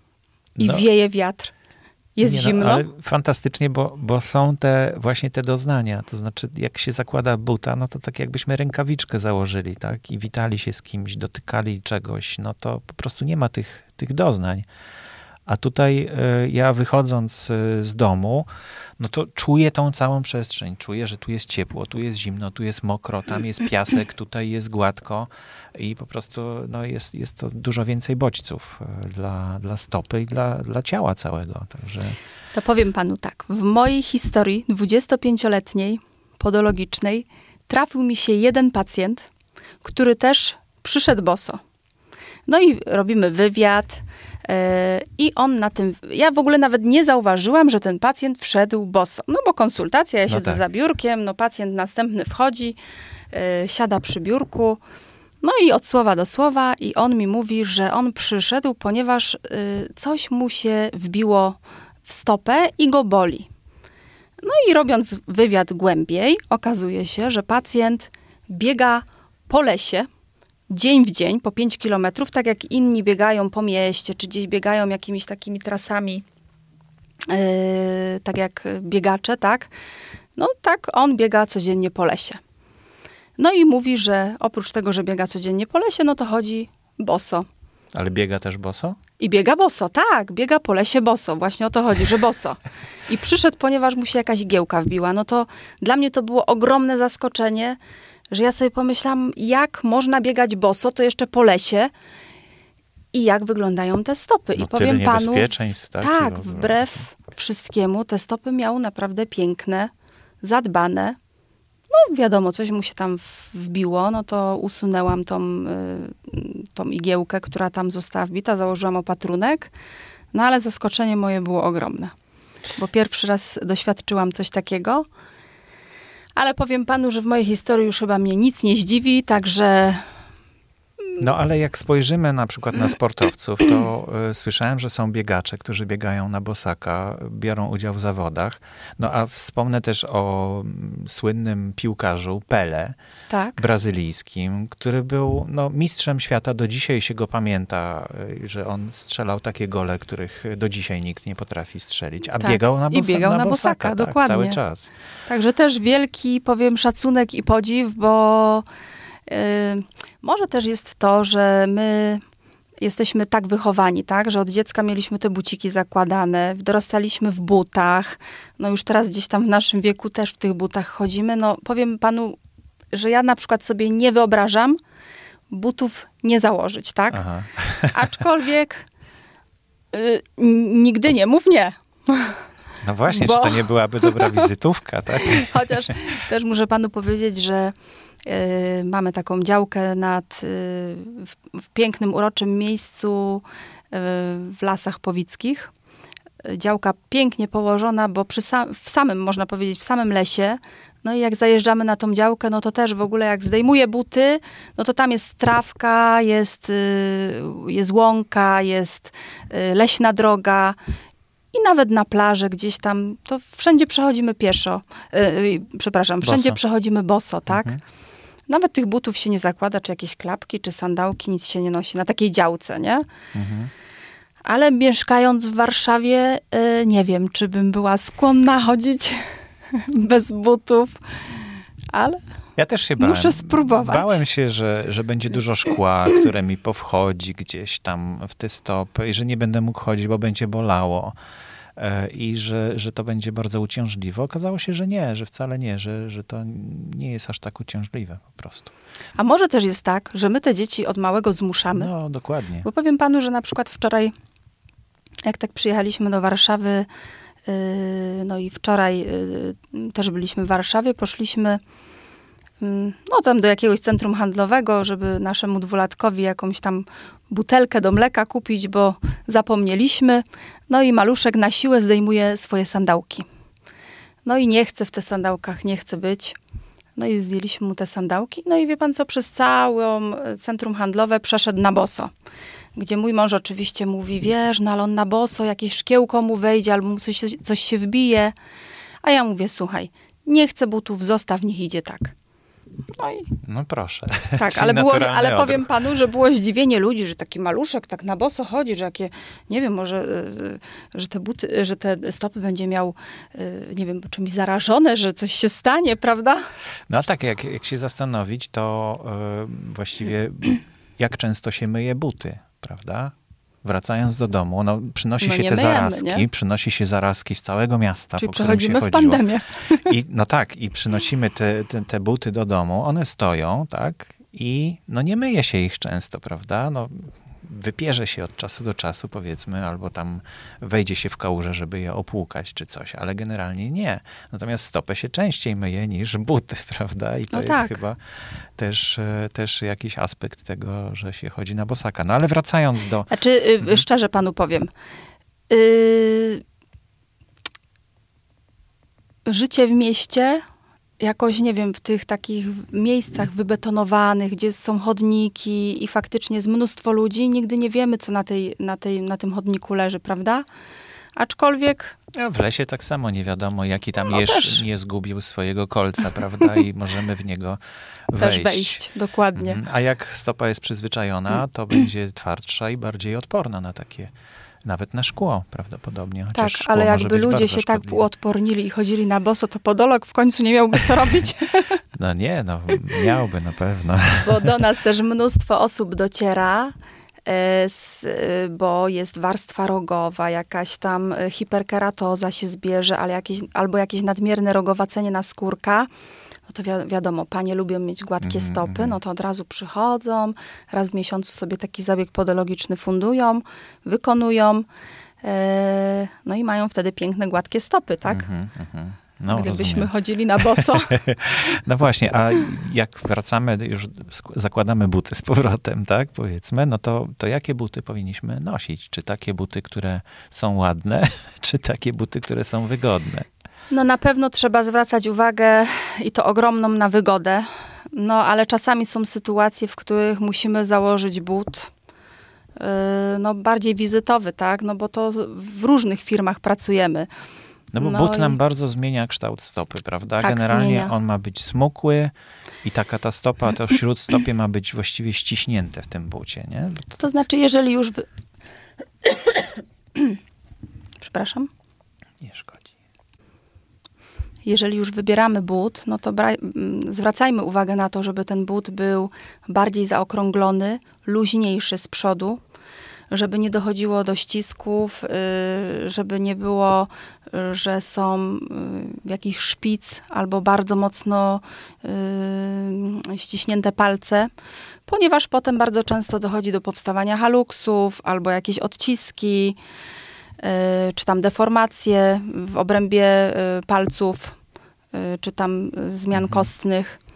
I no. wieje wiatr. Jest Nie zimno? No, ale fantastycznie, bo, bo są te właśnie te doznania. To znaczy, jak się zakłada buta, no to tak jakbyśmy rękawiczkę założyli, tak? I witali się z kimś, dotykali czegoś, no to po prostu nie ma tych, tych doznań. A tutaj y, ja wychodząc y, z domu, no to czuję tą całą przestrzeń. Czuję, że tu jest ciepło, tu jest zimno, tu jest mokro, tam jest piasek, tutaj jest gładko i po prostu no, jest, jest to dużo więcej bodźców y, dla, dla stopy i dla, dla ciała całego. Także... To powiem panu tak. W mojej historii dwudziestopięcioletniej, podologicznej, trafił mi się jeden pacjent, który też przyszedł boso. No i robimy wywiad yy, i on na tym... Ja w ogóle nawet nie zauważyłam, że ten pacjent wszedł boso. No bo konsultacja, ja no siedzę tak. za biurkiem, no pacjent następny wchodzi, yy, siada przy biurku, no i od słowa do słowa i on mi mówi, że on przyszedł, ponieważ yy, coś mu się wbiło w stopę i go boli. No i robiąc wywiad głębiej, okazuje się, że pacjent biega po lesie, dzień w dzień, po pięć kilometrów, tak jak inni biegają po mieście, czy gdzieś biegają jakimiś takimi trasami, yy, tak jak biegacze, tak? No tak, on biega codziennie po lesie. No i mówi, że oprócz tego, że biega codziennie po lesie, no to chodzi boso. Ale biega też boso? I biega boso, tak, biega po lesie boso. Właśnie o to chodzi, że boso. I przyszedł, ponieważ mu się jakaś igiełka wbiła. No to dla mnie to było ogromne zaskoczenie, że ja sobie pomyślałam, jak można biegać boso, to jeszcze po lesie i jak wyglądają te stopy. No, I powiem tyle panu, niebezpieczeństw, tak, tak wbrew wszystkiemu, te stopy miały naprawdę piękne, zadbane. No wiadomo, coś mu się tam wbiło, no to usunęłam tą, tą igiełkę, która tam została wbita, założyłam opatrunek, no ale zaskoczenie moje było ogromne, bo pierwszy raz doświadczyłam coś takiego. Ale powiem panu, że w mojej historii już chyba mnie nic nie zdziwi, także... No ale jak spojrzymy na przykład na sportowców, to y, słyszałem, że są biegacze, którzy biegają na bosaka, biorą udział w zawodach. No a wspomnę też o mm, słynnym piłkarzu Pele, tak. brazylijskim, który był no, mistrzem świata. Do dzisiaj się go pamięta, y, że on strzelał takie gole, których do dzisiaj nikt nie potrafi strzelić. A tak. biegał na, bosa- I biegał na, na bosaka, bosaka, tak, dokładnie. cały czas. Także też wielki, powiem, szacunek i podziw, bo yy, może też jest to, że my jesteśmy tak wychowani, tak, że od dziecka mieliśmy te buciki zakładane, dorastaliśmy w butach, no już teraz gdzieś tam w naszym wieku też w tych butach chodzimy. No powiem panu, że ja na przykład sobie nie wyobrażam butów nie założyć, tak? Aha. Aczkolwiek yy, nigdy nie mów nie. No właśnie, Bo... czy to nie byłaby dobra wizytówka, tak? Chociaż też muszę panu powiedzieć, że Yy, mamy taką działkę nad, yy, w, w pięknym, uroczym miejscu yy, w Lasach Powickich. Yy, działka pięknie położona, bo przy sam, w samym, można powiedzieć, w samym lesie. No i jak zajeżdżamy na tą działkę, no to też w ogóle jak zdejmuję buty, no to tam jest trawka, jest, yy, jest łąka, jest yy, leśna droga. I nawet na plaży gdzieś tam, to wszędzie przechodzimy pieszo. Yy, przepraszam, wszędzie boso. przechodzimy boso, tak? Mhm. Nawet tych butów się nie zakłada, czy jakieś klapki, czy sandałki, nic się nie nosi na takiej działce, nie? Mhm. Ale mieszkając w Warszawie, yy, nie wiem, czy bym była skłonna chodzić bez butów, ale Ja też się bałem. muszę spróbować. Bałem się, że, że będzie dużo szkła, które mi powchodzi gdzieś tam w te stopy i że nie będę mógł chodzić, bo będzie bolało. I że, że to będzie bardzo uciążliwe. Okazało się, że nie, że wcale nie, że, że to nie jest aż tak uciążliwe po prostu. A może też jest tak, że my te dzieci od małego zmuszamy? No, dokładnie. Bo powiem panu, że na przykład wczoraj, jak tak przyjechaliśmy do Warszawy, yy, no i wczoraj yy, też byliśmy w Warszawie, poszliśmy yy, no tam do jakiegoś centrum handlowego, żeby naszemu dwulatkowi jakąś tam butelkę do mleka kupić, bo zapomnieliśmy. No i maluszek na siłę zdejmuje swoje sandałki. No i nie chce w tych sandałkach, nie chce być. No i zdjęliśmy mu te sandałki. No i wie pan co, przez całą centrum handlowe przeszedł na boso. Gdzie mój mąż oczywiście mówi, wiesz, no ale on na boso, jakieś szkiełko mu wejdzie, albo mu coś, coś się wbije. A ja mówię, słuchaj, nie chcę butów, zostaw, niech idzie tak. No i No proszę. tak, Czyli ale, było, naturalny ale powiem odruch. panu, że było zdziwienie ludzi, że taki maluszek tak na boso chodzi, że jakie, nie wiem, może, y, że te buty, że te stopy będzie miał, y, nie wiem, czymś zarażone, że coś się stanie, prawda? No a tak, jak, jak się zastanowić, to y, właściwie jak często się myje buty, prawda? Wracając do domu, no, przynosi No się nie te myjemy, zarazki, nie? przynosi się zarazki z całego miasta, Czyli po którym się przechodzimy w chodziło. pandemię. I, no tak, i przynosimy te, te, te buty do domu, one stoją, tak, i no nie myje się ich często, prawda? No, wypierze się od czasu do czasu, powiedzmy, albo tam wejdzie się w kałużę, żeby je opłukać czy coś, ale generalnie nie. Natomiast stopę się częściej myje niż buty, prawda? I to No jest tak. chyba też, e, też jakiś aspekt tego, że się chodzi na bosaka. No ale wracając do... Znaczy, y, Mhm. szczerze panu powiem, y, życie w mieście, jakoś, nie wiem, w tych takich miejscach wybetonowanych, gdzie są chodniki i faktycznie jest mnóstwo ludzi, nigdy nie wiemy, co na, tej, na, tej, na tym chodniku leży, prawda? Aczkolwiek... A w lesie tak samo nie wiadomo, jaki tam No jeż też. nie zgubił swojego kolca, prawda? I możemy w niego wejść. Też wejść, dokładnie. Mhm. A jak stopa jest przyzwyczajona, to będzie twardsza i bardziej odporna na takie, nawet na szkło prawdopodobnie. Tak, Chociaż szkło ale może jakby być ludzie bardzo się tak szkodliwe. uodpornili i chodzili na boso, to podolog w końcu nie miałby co robić. No nie, no miałby na pewno. Bo do nas też mnóstwo osób dociera, e, z, e, bo jest warstwa rogowa, jakaś tam e, hiperkeratoza się zbierze, ale jakieś, albo jakieś nadmierne rogowacenie naskórka. No to wi- wiadomo, panie lubią mieć gładkie Mhm, stopy, mhm. no to od razu przychodzą, raz w miesiącu sobie taki zabieg podologiczny fundują, wykonują, e, no i mają wtedy piękne, gładkie stopy, tak? Mhm, mhm. No, Gdybyśmy rozumiem. chodzili na boso. No właśnie, a jak wracamy, już sk- zakładamy buty z powrotem, tak, powiedzmy, no to, to jakie buty powinniśmy nosić? Czy takie buty, które są ładne, czy takie buty, które są wygodne? No na pewno trzeba zwracać uwagę i to ogromną na wygodę. No ale czasami są sytuacje, w których musimy założyć but yy, no bardziej wizytowy, tak? No bo to w różnych firmach pracujemy. No bo No but i- nam bardzo zmienia kształt stopy, prawda? Tak, Generalnie zmienia. on ma być smukły i taka ta stopa, to śródstopie ma być właściwie ściśnięte w tym bucie, nie? To znaczy, jeżeli już... Wy... Przepraszam. Nie szkodzi. Jeżeli już wybieramy but, no to bra- m, zwracajmy uwagę na to, żeby ten but był bardziej zaokrąglony, luźniejszy z przodu, żeby nie dochodziło do ścisków, y, żeby nie było, y, że są y, jakiś szpic albo bardzo mocno y, ściśnięte palce, ponieważ potem bardzo często dochodzi do powstawania haluksów albo jakieś odciski, y, czy tam deformacje w obrębie y, palców, y, czy tam zmian Mhm. kostnych.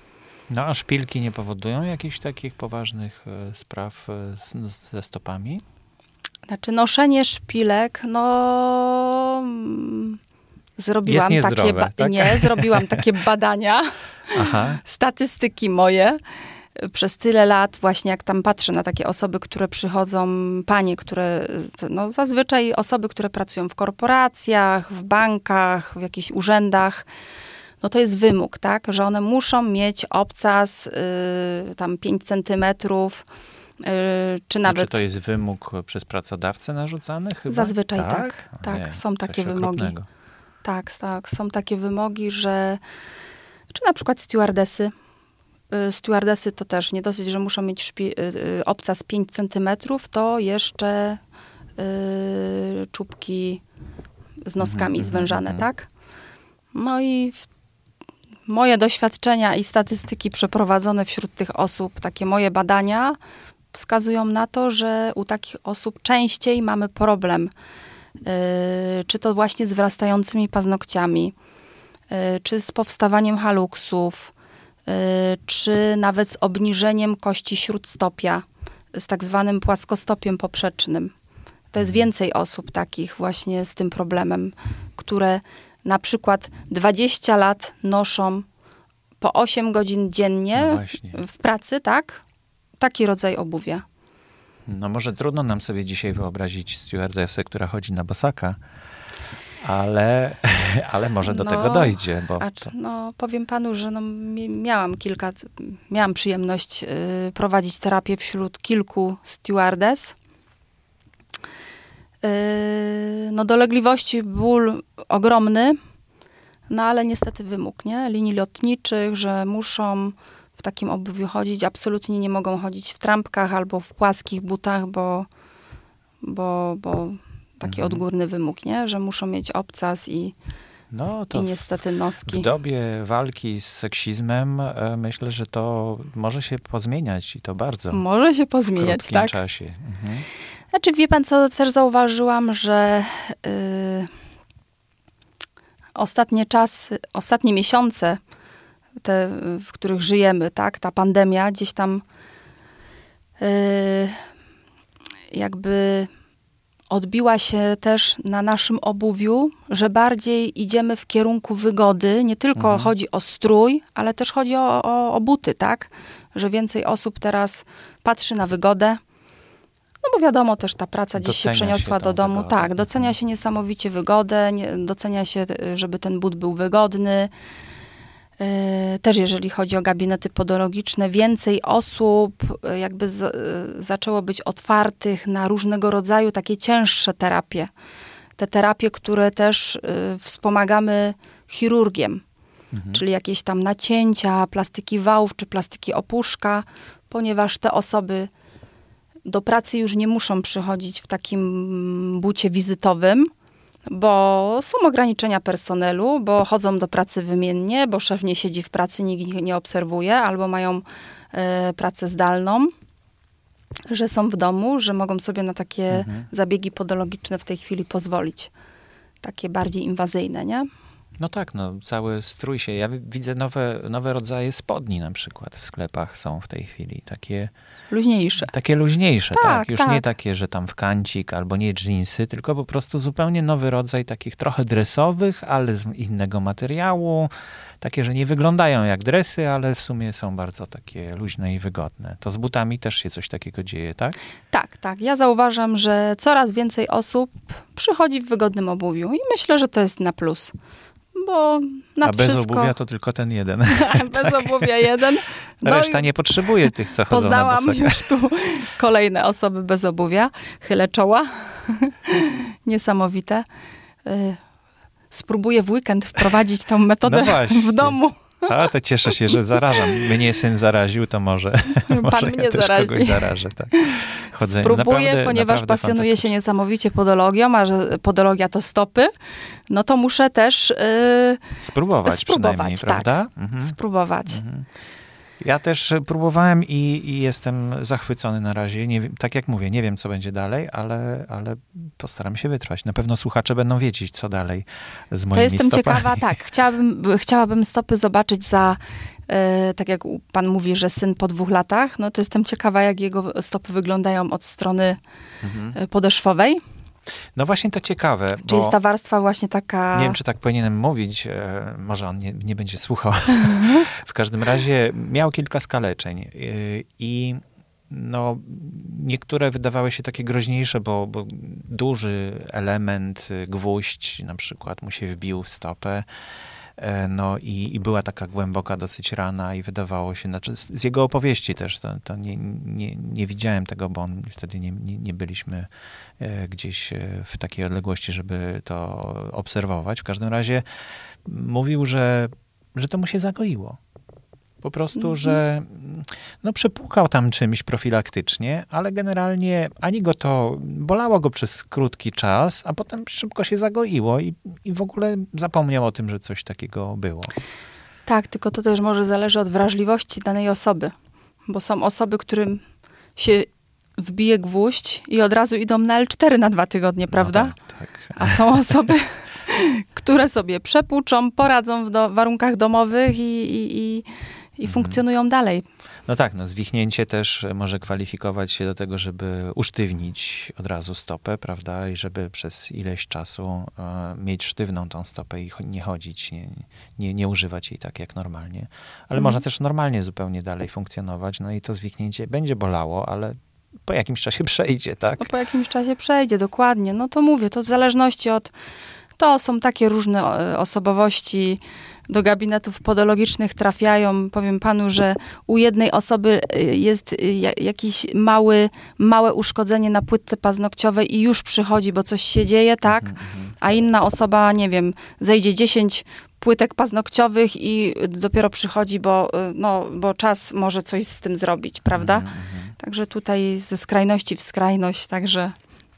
No a szpilki nie powodują jakichś takich poważnych e, spraw e, z, ze stopami? Znaczy noszenie szpilek, no mm, zrobiłam Jest takie niezdrowe, ba- tak? nie, zrobiłam takie badania, Aha. statystyki moje. Przez tyle lat właśnie jak tam patrzę na takie osoby, które przychodzą, panie, które, no zazwyczaj osoby, które pracują w korporacjach, w bankach, w jakichś urzędach, no to jest wymóg, tak, że one muszą mieć obcas yy, tam pięć centymetrów, yy, czy nawet... Czy to jest wymóg przez pracodawcę narzucany chyba? Zazwyczaj tak, tak, Ojej, są takie coś wymogi. okropnego. Tak, tak, są takie wymogi, że czy na przykład stewardesy, y, stewardesy to też nie dosyć, że muszą mieć szpi- y, obcas pięć centymetrów, to jeszcze y, czubki z noskami Mhm, zwężane, mhm. tak? No i w, moje doświadczenia i statystyki przeprowadzone wśród tych osób, takie moje badania, wskazują na to, że u takich osób częściej mamy problem. Yy, czy to właśnie z wyrastającymi paznokciami, yy, czy z powstawaniem haluksów, yy, czy nawet z obniżeniem kości śródstopia, z tak zwanym płaskostopiem poprzecznym. To jest więcej osób takich właśnie z tym problemem, które na przykład dwadzieścia lat noszą po osiem godzin dziennie No właśnie. w pracy, tak? Taki rodzaj obuwia. No może trudno nam sobie dzisiaj wyobrazić stewardessę, która chodzi na bosaka, ale, ale może do No, tego dojdzie. Bo A, to... no, powiem panu, że no, mi- miałam kilka, miałam przyjemność y, prowadzić terapię wśród kilku stewardess. Y, no dolegliwości, ból ogromny, no ale niestety wymóg, nie? Linii lotniczych, że muszą w takim obuwiu chodzić, absolutnie nie mogą chodzić w trampkach albo w płaskich butach, bo, bo, bo taki Mhm. odgórny wymóg, nie? Że muszą mieć obcas i, No to i w- niestety noski. w dobie walki z seksizmem e, myślę, że to może się pozmieniać i to bardzo Może się w pozmieniać, krótkim tak? czasie. Mhm. Znaczy, wie pan co, też zauważyłam, że y, ostatnie czasy, ostatnie miesiące, te, w których żyjemy, tak, ta pandemia gdzieś tam y, jakby odbiła się też na naszym obuwiu, że bardziej idziemy w kierunku wygody. Nie tylko Mhm. chodzi o strój, ale też chodzi o, o, o buty, tak? Że więcej osób teraz patrzy na wygodę. No bo wiadomo, też ta praca gdzieś się Docenia przeniosła się do tą domu. wygodę. Tak, docenia się niesamowicie wygodę, nie, docenia się, y, żeby ten but był wygodny. Y, Też jeżeli chodzi o gabinety podologiczne, więcej osób y, jakby z, y, zaczęło być otwartych na różnego rodzaju takie cięższe terapie. Te terapie, które też y, wspomagamy chirurgiem, Mhm. czyli jakieś tam nacięcia, plastyki wałów czy plastyki opuszka, ponieważ te osoby do pracy już nie muszą przychodzić w takim bucie wizytowym, bo są ograniczenia personelu, bo chodzą do pracy wymiennie, bo szef nie siedzi w pracy, nikt ich nie obserwuje, albo mają e, pracę zdalną, że są w domu, że mogą sobie na takie Mhm. zabiegi podologiczne w tej chwili pozwolić. Takie bardziej inwazyjne, nie? No tak, no cały strój się. Ja wi- widzę nowe, nowe rodzaje spodni na przykład w sklepach są w tej chwili. Takie, Luźniejsze. takie luźniejsze, tak, Tak, Już tak. nie takie, że tam w kancik albo nie dżinsy, tylko po prostu zupełnie nowy rodzaj takich trochę dresowych, ale z innego materiału. Takie, że nie wyglądają jak dresy, ale w sumie są bardzo takie luźne i wygodne. To z butami też się coś takiego dzieje, tak? Tak, tak. Ja zauważam, że coraz więcej osób przychodzi w wygodnym obuwiu i myślę, że to jest na plus. Bo nad A bez wszystko... obuwia to tylko ten jeden. bez obuwia jeden. No Reszta i nie potrzebuje tych, co chodzą na poznałam bosaka. już tu kolejne osoby bez obuwia. Chylę czoła. Niesamowite. Y, Spróbuję w weekend wprowadzić tą metodę No właśnie. w domu. A, to cieszę się, że zarażam. Mnie syn zaraził, to może, może Pan ja mnie też zarazi. kogoś zarażę. Tak. Chodzę Spróbuję, naprawdę, ponieważ naprawdę pasjonuję się fantastycznie. niesamowicie podologią, a że podologia to stopy, no to muszę też y, Spróbować, spróbować, przynajmniej, tak. prawda? Mhm. spróbować. Mhm. Ja też próbowałem i, i jestem zachwycony na razie. Nie wiem, tak jak mówię, nie wiem, co będzie dalej, ale, ale postaram się wytrwać. Na pewno słuchacze będą wiedzieć, co dalej z moimi To jestem stopami. ciekawa, tak, chciałabym, chciałabym stopy zobaczyć za e, tak jak pan mówi, że syn po dwóch latach, no to jestem ciekawa, jak jego stopy wyglądają od strony mhm. podeszwowej. No właśnie to ciekawe. Czy jest ta warstwa właśnie taka... Nie wiem, czy tak powinienem mówić, e, może on nie, nie będzie słuchał. W każdym razie miał kilka skaleczeń e, i no, niektóre wydawały się takie groźniejsze, bo, bo duży element, gwóźdź na przykład mu się wbił w stopę. No i, i była taka głęboka dosyć rana i wydawało się, znaczy z, z jego opowieści też, to, to nie, nie, nie widziałem tego, bo on, wtedy nie, nie, nie byliśmy e, gdzieś w takiej odległości, żeby to obserwować. W każdym razie mówił, że, że to mu się zagoiło. Po prostu, mm-hmm. że no, przepłukał tam czymś profilaktycznie, ale generalnie ani go to bolało go przez krótki czas, a potem szybko się zagoiło i, i w ogóle zapomniał o tym, że coś takiego było. Tak, tylko to też może zależy od wrażliwości danej osoby, bo są osoby, którym się wbije gwóźdź i od razu idą na el cztery na dwa tygodnie, prawda? No tak, tak. A są osoby, które sobie przepłuczą, poradzą w do, warunkach domowych i, i, i I funkcjonują dalej. No tak, no zwichnięcie też może kwalifikować się do tego, żeby usztywnić od razu stopę, prawda? I żeby przez ileś czasu e, mieć sztywną tą stopę i nie chodzić, nie, nie, nie używać jej tak jak normalnie. Ale mhm. można też normalnie zupełnie dalej funkcjonować, no i to zwichnięcie będzie bolało, ale po jakimś czasie przejdzie, tak? No po jakimś czasie przejdzie, dokładnie. No to mówię, to w zależności od... To są takie różne osobowości, do gabinetów podologicznych trafiają. Powiem panu, że u jednej osoby jest jakieś mały, małe uszkodzenie na płytce paznokciowej i już przychodzi, bo coś się dzieje, tak? A inna osoba, nie wiem, zejdzie dziesięć płytek paznokciowych i dopiero przychodzi, bo, no, bo czas może coś z tym zrobić, prawda? Także tutaj ze skrajności w skrajność, także...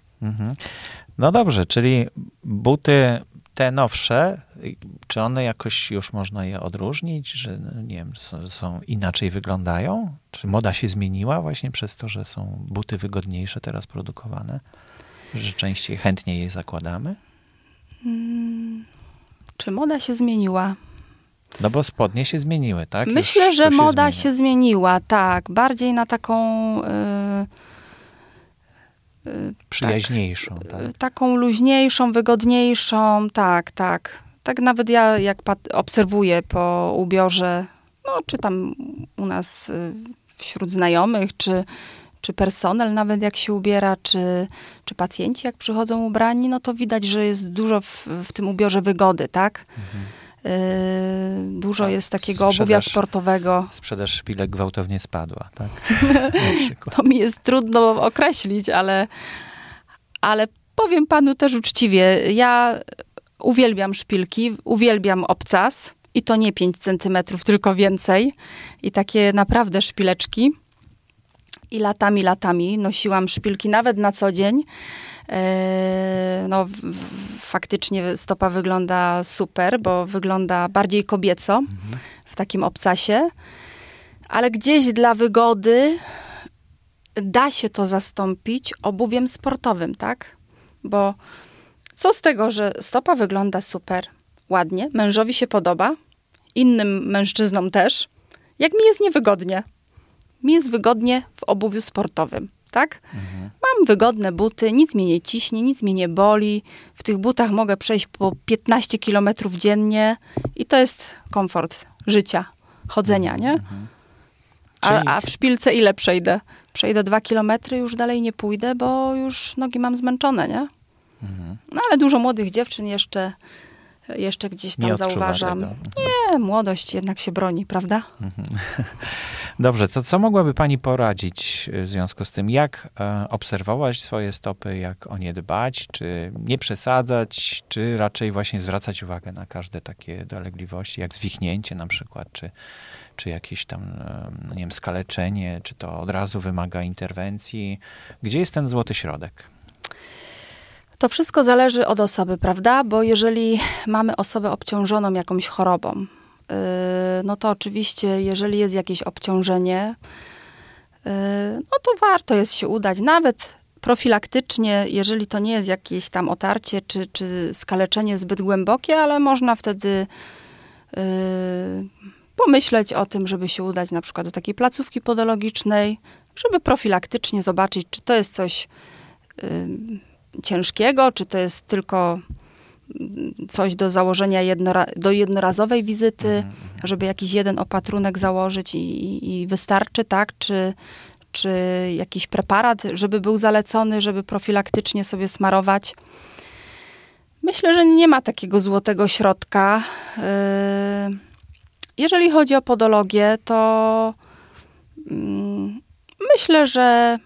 No dobrze, czyli buty te nowsze, czy one jakoś już można je odróżnić, że nie wiem, są, są inaczej wyglądają? Czy moda się zmieniła właśnie przez to, że są buty wygodniejsze teraz produkowane? Że częściej, chętniej je zakładamy? Hmm, czy moda się zmieniła? No bo spodnie się zmieniły, tak? Myślę, już że się moda zmienia. się zmieniła, tak. Bardziej na taką... Yy... Przyjaźniejszą, tak, tak? Taką luźniejszą, wygodniejszą, tak, tak. Tak nawet ja, jak pat- obserwuję po ubiorze, no czy tam u nas y, wśród znajomych, czy, czy personel nawet jak się ubiera, czy, czy pacjenci jak przychodzą ubrani, no to widać, że jest dużo w, w tym ubiorze wygody, tak? Mhm. Yy, dużo A jest takiego sprzedaż, obuwia sportowego. Sprzedaż szpilek gwałtownie spadła, tak? To mi jest trudno określić, ale, ale powiem panu też uczciwie, ja uwielbiam szpilki, uwielbiam obcas i to nie pięć centymetrów, tylko więcej. I takie naprawdę szpileczki. I latami, latami nosiłam szpilki nawet na co dzień. No, w, w, faktycznie stopa wygląda super, bo wygląda bardziej kobieco mhm. w takim obcasie, ale gdzieś dla wygody da się to zastąpić obuwiem sportowym, tak? Bo co z tego, że stopa wygląda super, ładnie, mężowi się podoba, innym mężczyznom też, jak mi jest niewygodnie. Mi jest wygodnie w obuwiu sportowym. Tak? Mhm. Mam wygodne buty, nic mnie nie ciśnie, nic mnie nie boli. W tych butach mogę przejść po piętnaście kilometrów dziennie i to jest komfort życia, chodzenia, nie? Mhm. A, Czyli... a w szpilce ile przejdę? Przejdę dwa kilometry, już dalej nie pójdę, bo już nogi mam zmęczone, nie? Mhm. No ale dużo młodych dziewczyn jeszcze, jeszcze gdzieś tam nie zauważam. Mhm. Nie, młodość jednak się broni, prawda? Mhm. Dobrze, to co mogłaby pani poradzić w związku z tym? Jak e, obserwować swoje stopy, jak o nie dbać, czy nie przesadzać, czy raczej właśnie zwracać uwagę na każde takie dolegliwości, jak zwichnięcie na przykład, czy, czy jakieś tam, no nie wiem, skaleczenie, czy to od razu wymaga interwencji? Gdzie jest ten złoty środek? To wszystko zależy od osoby, prawda? Bo jeżeli mamy osobę obciążoną jakąś chorobą, no to oczywiście, jeżeli jest jakieś obciążenie, no to warto jest się udać. Nawet profilaktycznie, jeżeli to nie jest jakieś tam otarcie czy, czy skaleczenie zbyt głębokie, ale można wtedy pomyśleć o tym, żeby się udać na przykład do takiej placówki podologicznej, żeby profilaktycznie zobaczyć, czy to jest coś y, ciężkiego, czy to jest tylko coś do założenia jednora- do jednorazowej wizyty, mhm. żeby jakiś jeden opatrunek założyć i, i, i wystarczy, tak? Czy, czy jakiś preparat, żeby był zalecony, żeby profilaktycznie sobie smarować. Myślę, że nie ma takiego złotego środka. Yy, jeżeli chodzi o podologię, to yy, myślę, że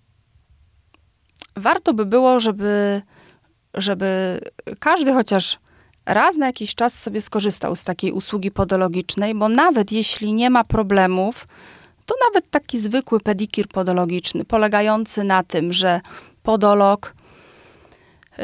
warto by było, żeby żeby każdy chociaż raz na jakiś czas sobie skorzystał z takiej usługi podologicznej, bo nawet jeśli nie ma problemów, to nawet taki zwykły pedikir podologiczny, polegający na tym, że podolog yy,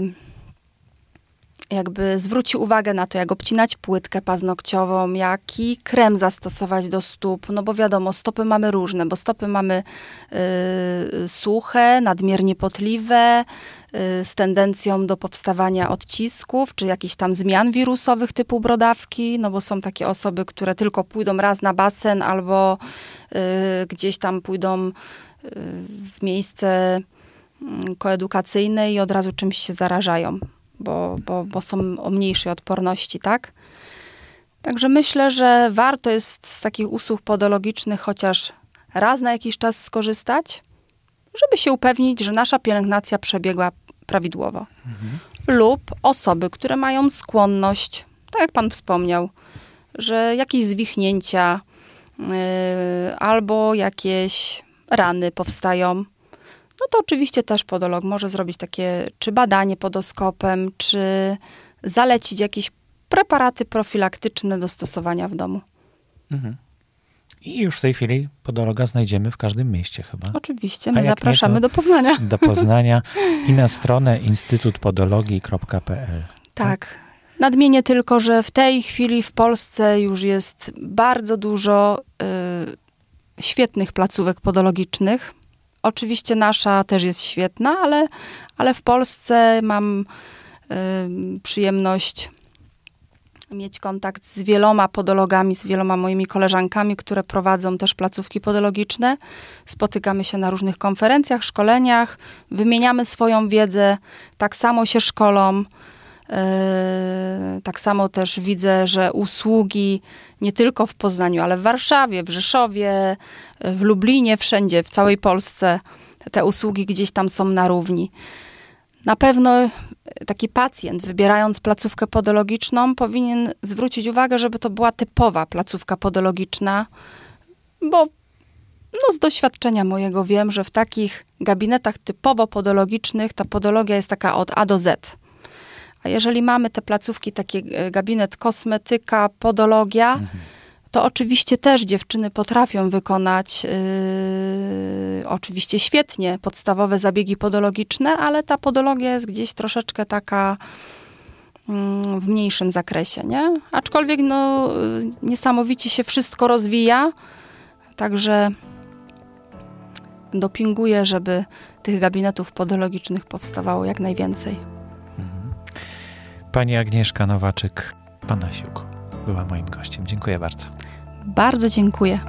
jakby zwróci uwagę na to, jak obcinać płytkę paznokciową, jaki krem zastosować do stóp, no bo wiadomo, stopy mamy różne, bo stopy mamy yy, suche, nadmiernie potliwe, yy, z tendencją do powstawania odcisków, czy jakichś tam zmian wirusowych typu brodawki, no bo są takie osoby, które tylko pójdą raz na basen, albo yy, gdzieś tam pójdą yy, w miejsce yy, koedukacyjne i od razu czymś się zarażają. Bo, bo, bo są o mniejszej odporności, tak? Także myślę, że warto jest z takich usług podologicznych chociaż raz na jakiś czas skorzystać, żeby się upewnić, że nasza pielęgnacja przebiegła prawidłowo. Mhm. Lub osoby, które mają skłonność, tak jak pan wspomniał, że jakieś zwichnięcia yy, albo jakieś rany powstają, no to oczywiście też podolog może zrobić takie, czy badanie podoskopem, czy zalecić jakieś preparaty profilaktyczne do stosowania w domu. Mhm. I już w tej chwili podologa znajdziemy w każdym mieście chyba. Oczywiście, my zapraszamy nie, do Poznania. Do Poznania i na stronę instytut podologii kropka p l. Tak. tak. Nadmienię tylko, że w tej chwili w Polsce już jest bardzo dużo y, świetnych placówek podologicznych. Oczywiście nasza też jest świetna, ale, ale w Polsce mam y, przyjemność mieć kontakt z wieloma podologami, z wieloma moimi koleżankami, które prowadzą też placówki podologiczne. Spotykamy się na różnych konferencjach, szkoleniach, wymieniamy swoją wiedzę, tak samo się szkolą. Yy, tak samo też widzę, że usługi nie tylko w Poznaniu, ale w Warszawie, w Rzeszowie, w Lublinie, wszędzie, w całej Polsce te usługi gdzieś tam są na równi. Na pewno taki pacjent, wybierając placówkę podologiczną, powinien zwrócić uwagę, żeby to była typowa placówka podologiczna, bo no, z doświadczenia mojego wiem, że w takich gabinetach typowo podologicznych ta podologia jest taka od A do Z. A jeżeli mamy te placówki, takie gabinet kosmetyka, podologia, mhm. to oczywiście też dziewczyny potrafią wykonać yy, oczywiście świetnie podstawowe zabiegi podologiczne, ale ta podologia jest gdzieś troszeczkę taka yy, w mniejszym zakresie, nie? Aczkolwiek no, yy, niesamowicie się wszystko rozwija, także dopinguję, żeby tych gabinetów podologicznych powstawało jak najwięcej. Pani Agnieszka Nowaczyk-Panasiuk była moim gościem. Dziękuję bardzo. Bardzo dziękuję.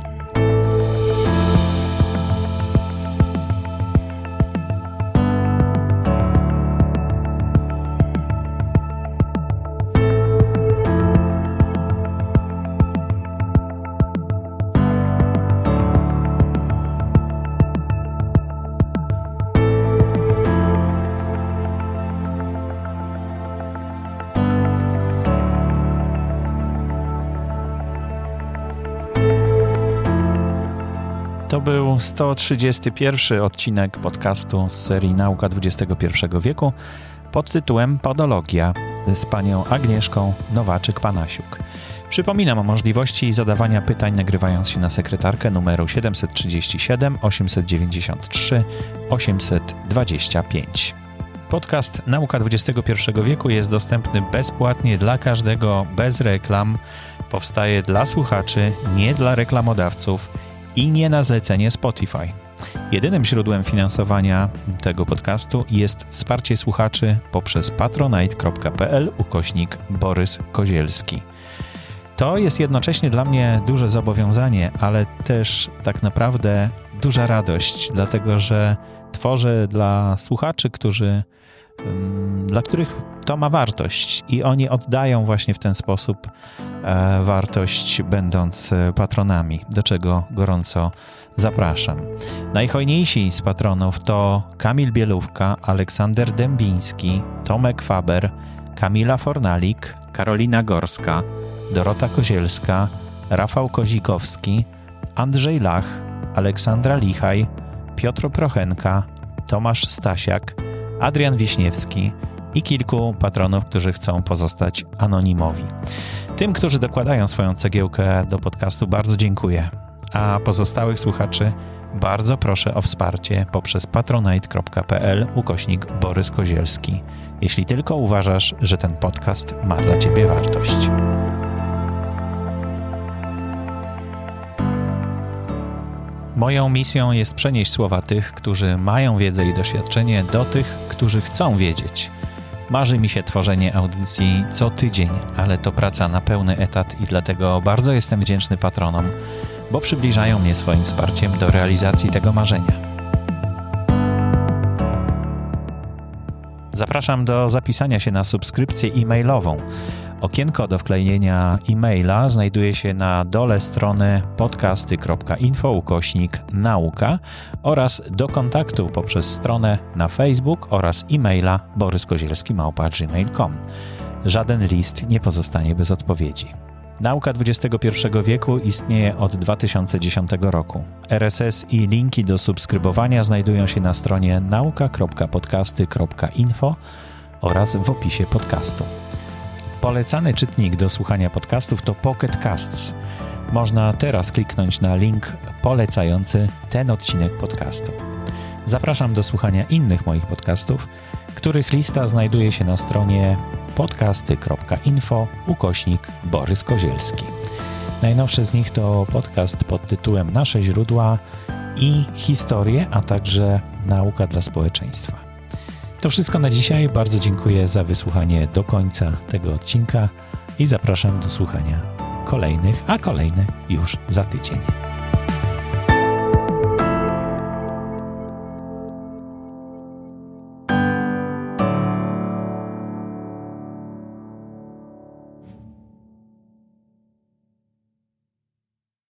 To był sto trzydziesty pierwszy odcinek podcastu z serii Nauka dwudziestego pierwszego wieku pod tytułem Podologia z panią Agnieszką Nowaczyk-Panasiuk. Przypominam o możliwości zadawania pytań, nagrywając się na sekretarkę numeru siedem trzy siedem, osiem dziewięć trzy, osiem dwa pięć. Podcast Nauka dwudziestego pierwszego wieku jest dostępny bezpłatnie dla każdego, bez reklam. Powstaje dla słuchaczy, nie dla reklamodawców i nie na zlecenie Spotify. Jedynym źródłem finansowania tego podcastu jest wsparcie słuchaczy poprzez patronite kropka p l ukośnik Borys Kozielski. To jest jednocześnie dla mnie duże zobowiązanie, ale też tak naprawdę duża radość, dlatego że tworzę dla słuchaczy, którzy, dla których to ma wartość i oni oddają właśnie w ten sposób wartość, będąc patronami, do czego gorąco zapraszam. Najhojniejsi z patronów to Kamil Bielówka, Aleksander Dębiński, Tomek Faber, Kamila Fornalik, Karolina Gorska, Dorota Kozielska, Rafał Kozikowski, Andrzej Lach, Aleksandra Lichaj, Piotr Prochenka, Tomasz Stasiak, Adrian Wiśniewski i kilku patronów, którzy chcą pozostać anonimowi. Tym, którzy dokładają swoją cegiełkę do podcastu, bardzo dziękuję, a pozostałych słuchaczy bardzo proszę o wsparcie poprzez patronite.pl ukośnik Borys Kozielski, jeśli tylko uważasz, że ten podcast ma dla Ciebie wartość. Moją misją jest przenieść słowa tych, którzy mają wiedzę i doświadczenie, do tych, którzy chcą wiedzieć. Marzy mi się tworzenie audycji co tydzień, ale to praca na pełny etat i dlatego bardzo jestem wdzięczny patronom, bo przybliżają mnie swoim wsparciem do realizacji tego marzenia. Zapraszam do zapisania się na subskrypcję e-mailową. Okienko do wklejenia e-maila znajduje się na dole strony podcasty.info ukośnik nauka oraz do kontaktu poprzez stronę na Facebook oraz e-maila boryskozielski małpa gmail kropka com. Żaden list nie pozostanie bez odpowiedzi. Nauka dwudziestego pierwszego wieku istnieje od dwa tysiące dziesiątego roku. R S S i linki do subskrybowania znajdują się na stronie nauka kropka podcasty kropka info oraz w opisie podcastu. Polecany czytnik do słuchania podcastów to Pocket Casts. Można teraz kliknąć na link polecający ten odcinek podcastu. Zapraszam do słuchania innych moich podcastów, których lista znajduje się na stronie podcasty.info ukośnik Borys Kozielski. Najnowszy z nich to podcast pod tytułem Nasze źródła i historie, a także nauka dla społeczeństwa. To wszystko na dzisiaj. Bardzo dziękuję za wysłuchanie do końca tego odcinka i zapraszam do słuchania kolejnych, a kolejne już za tydzień.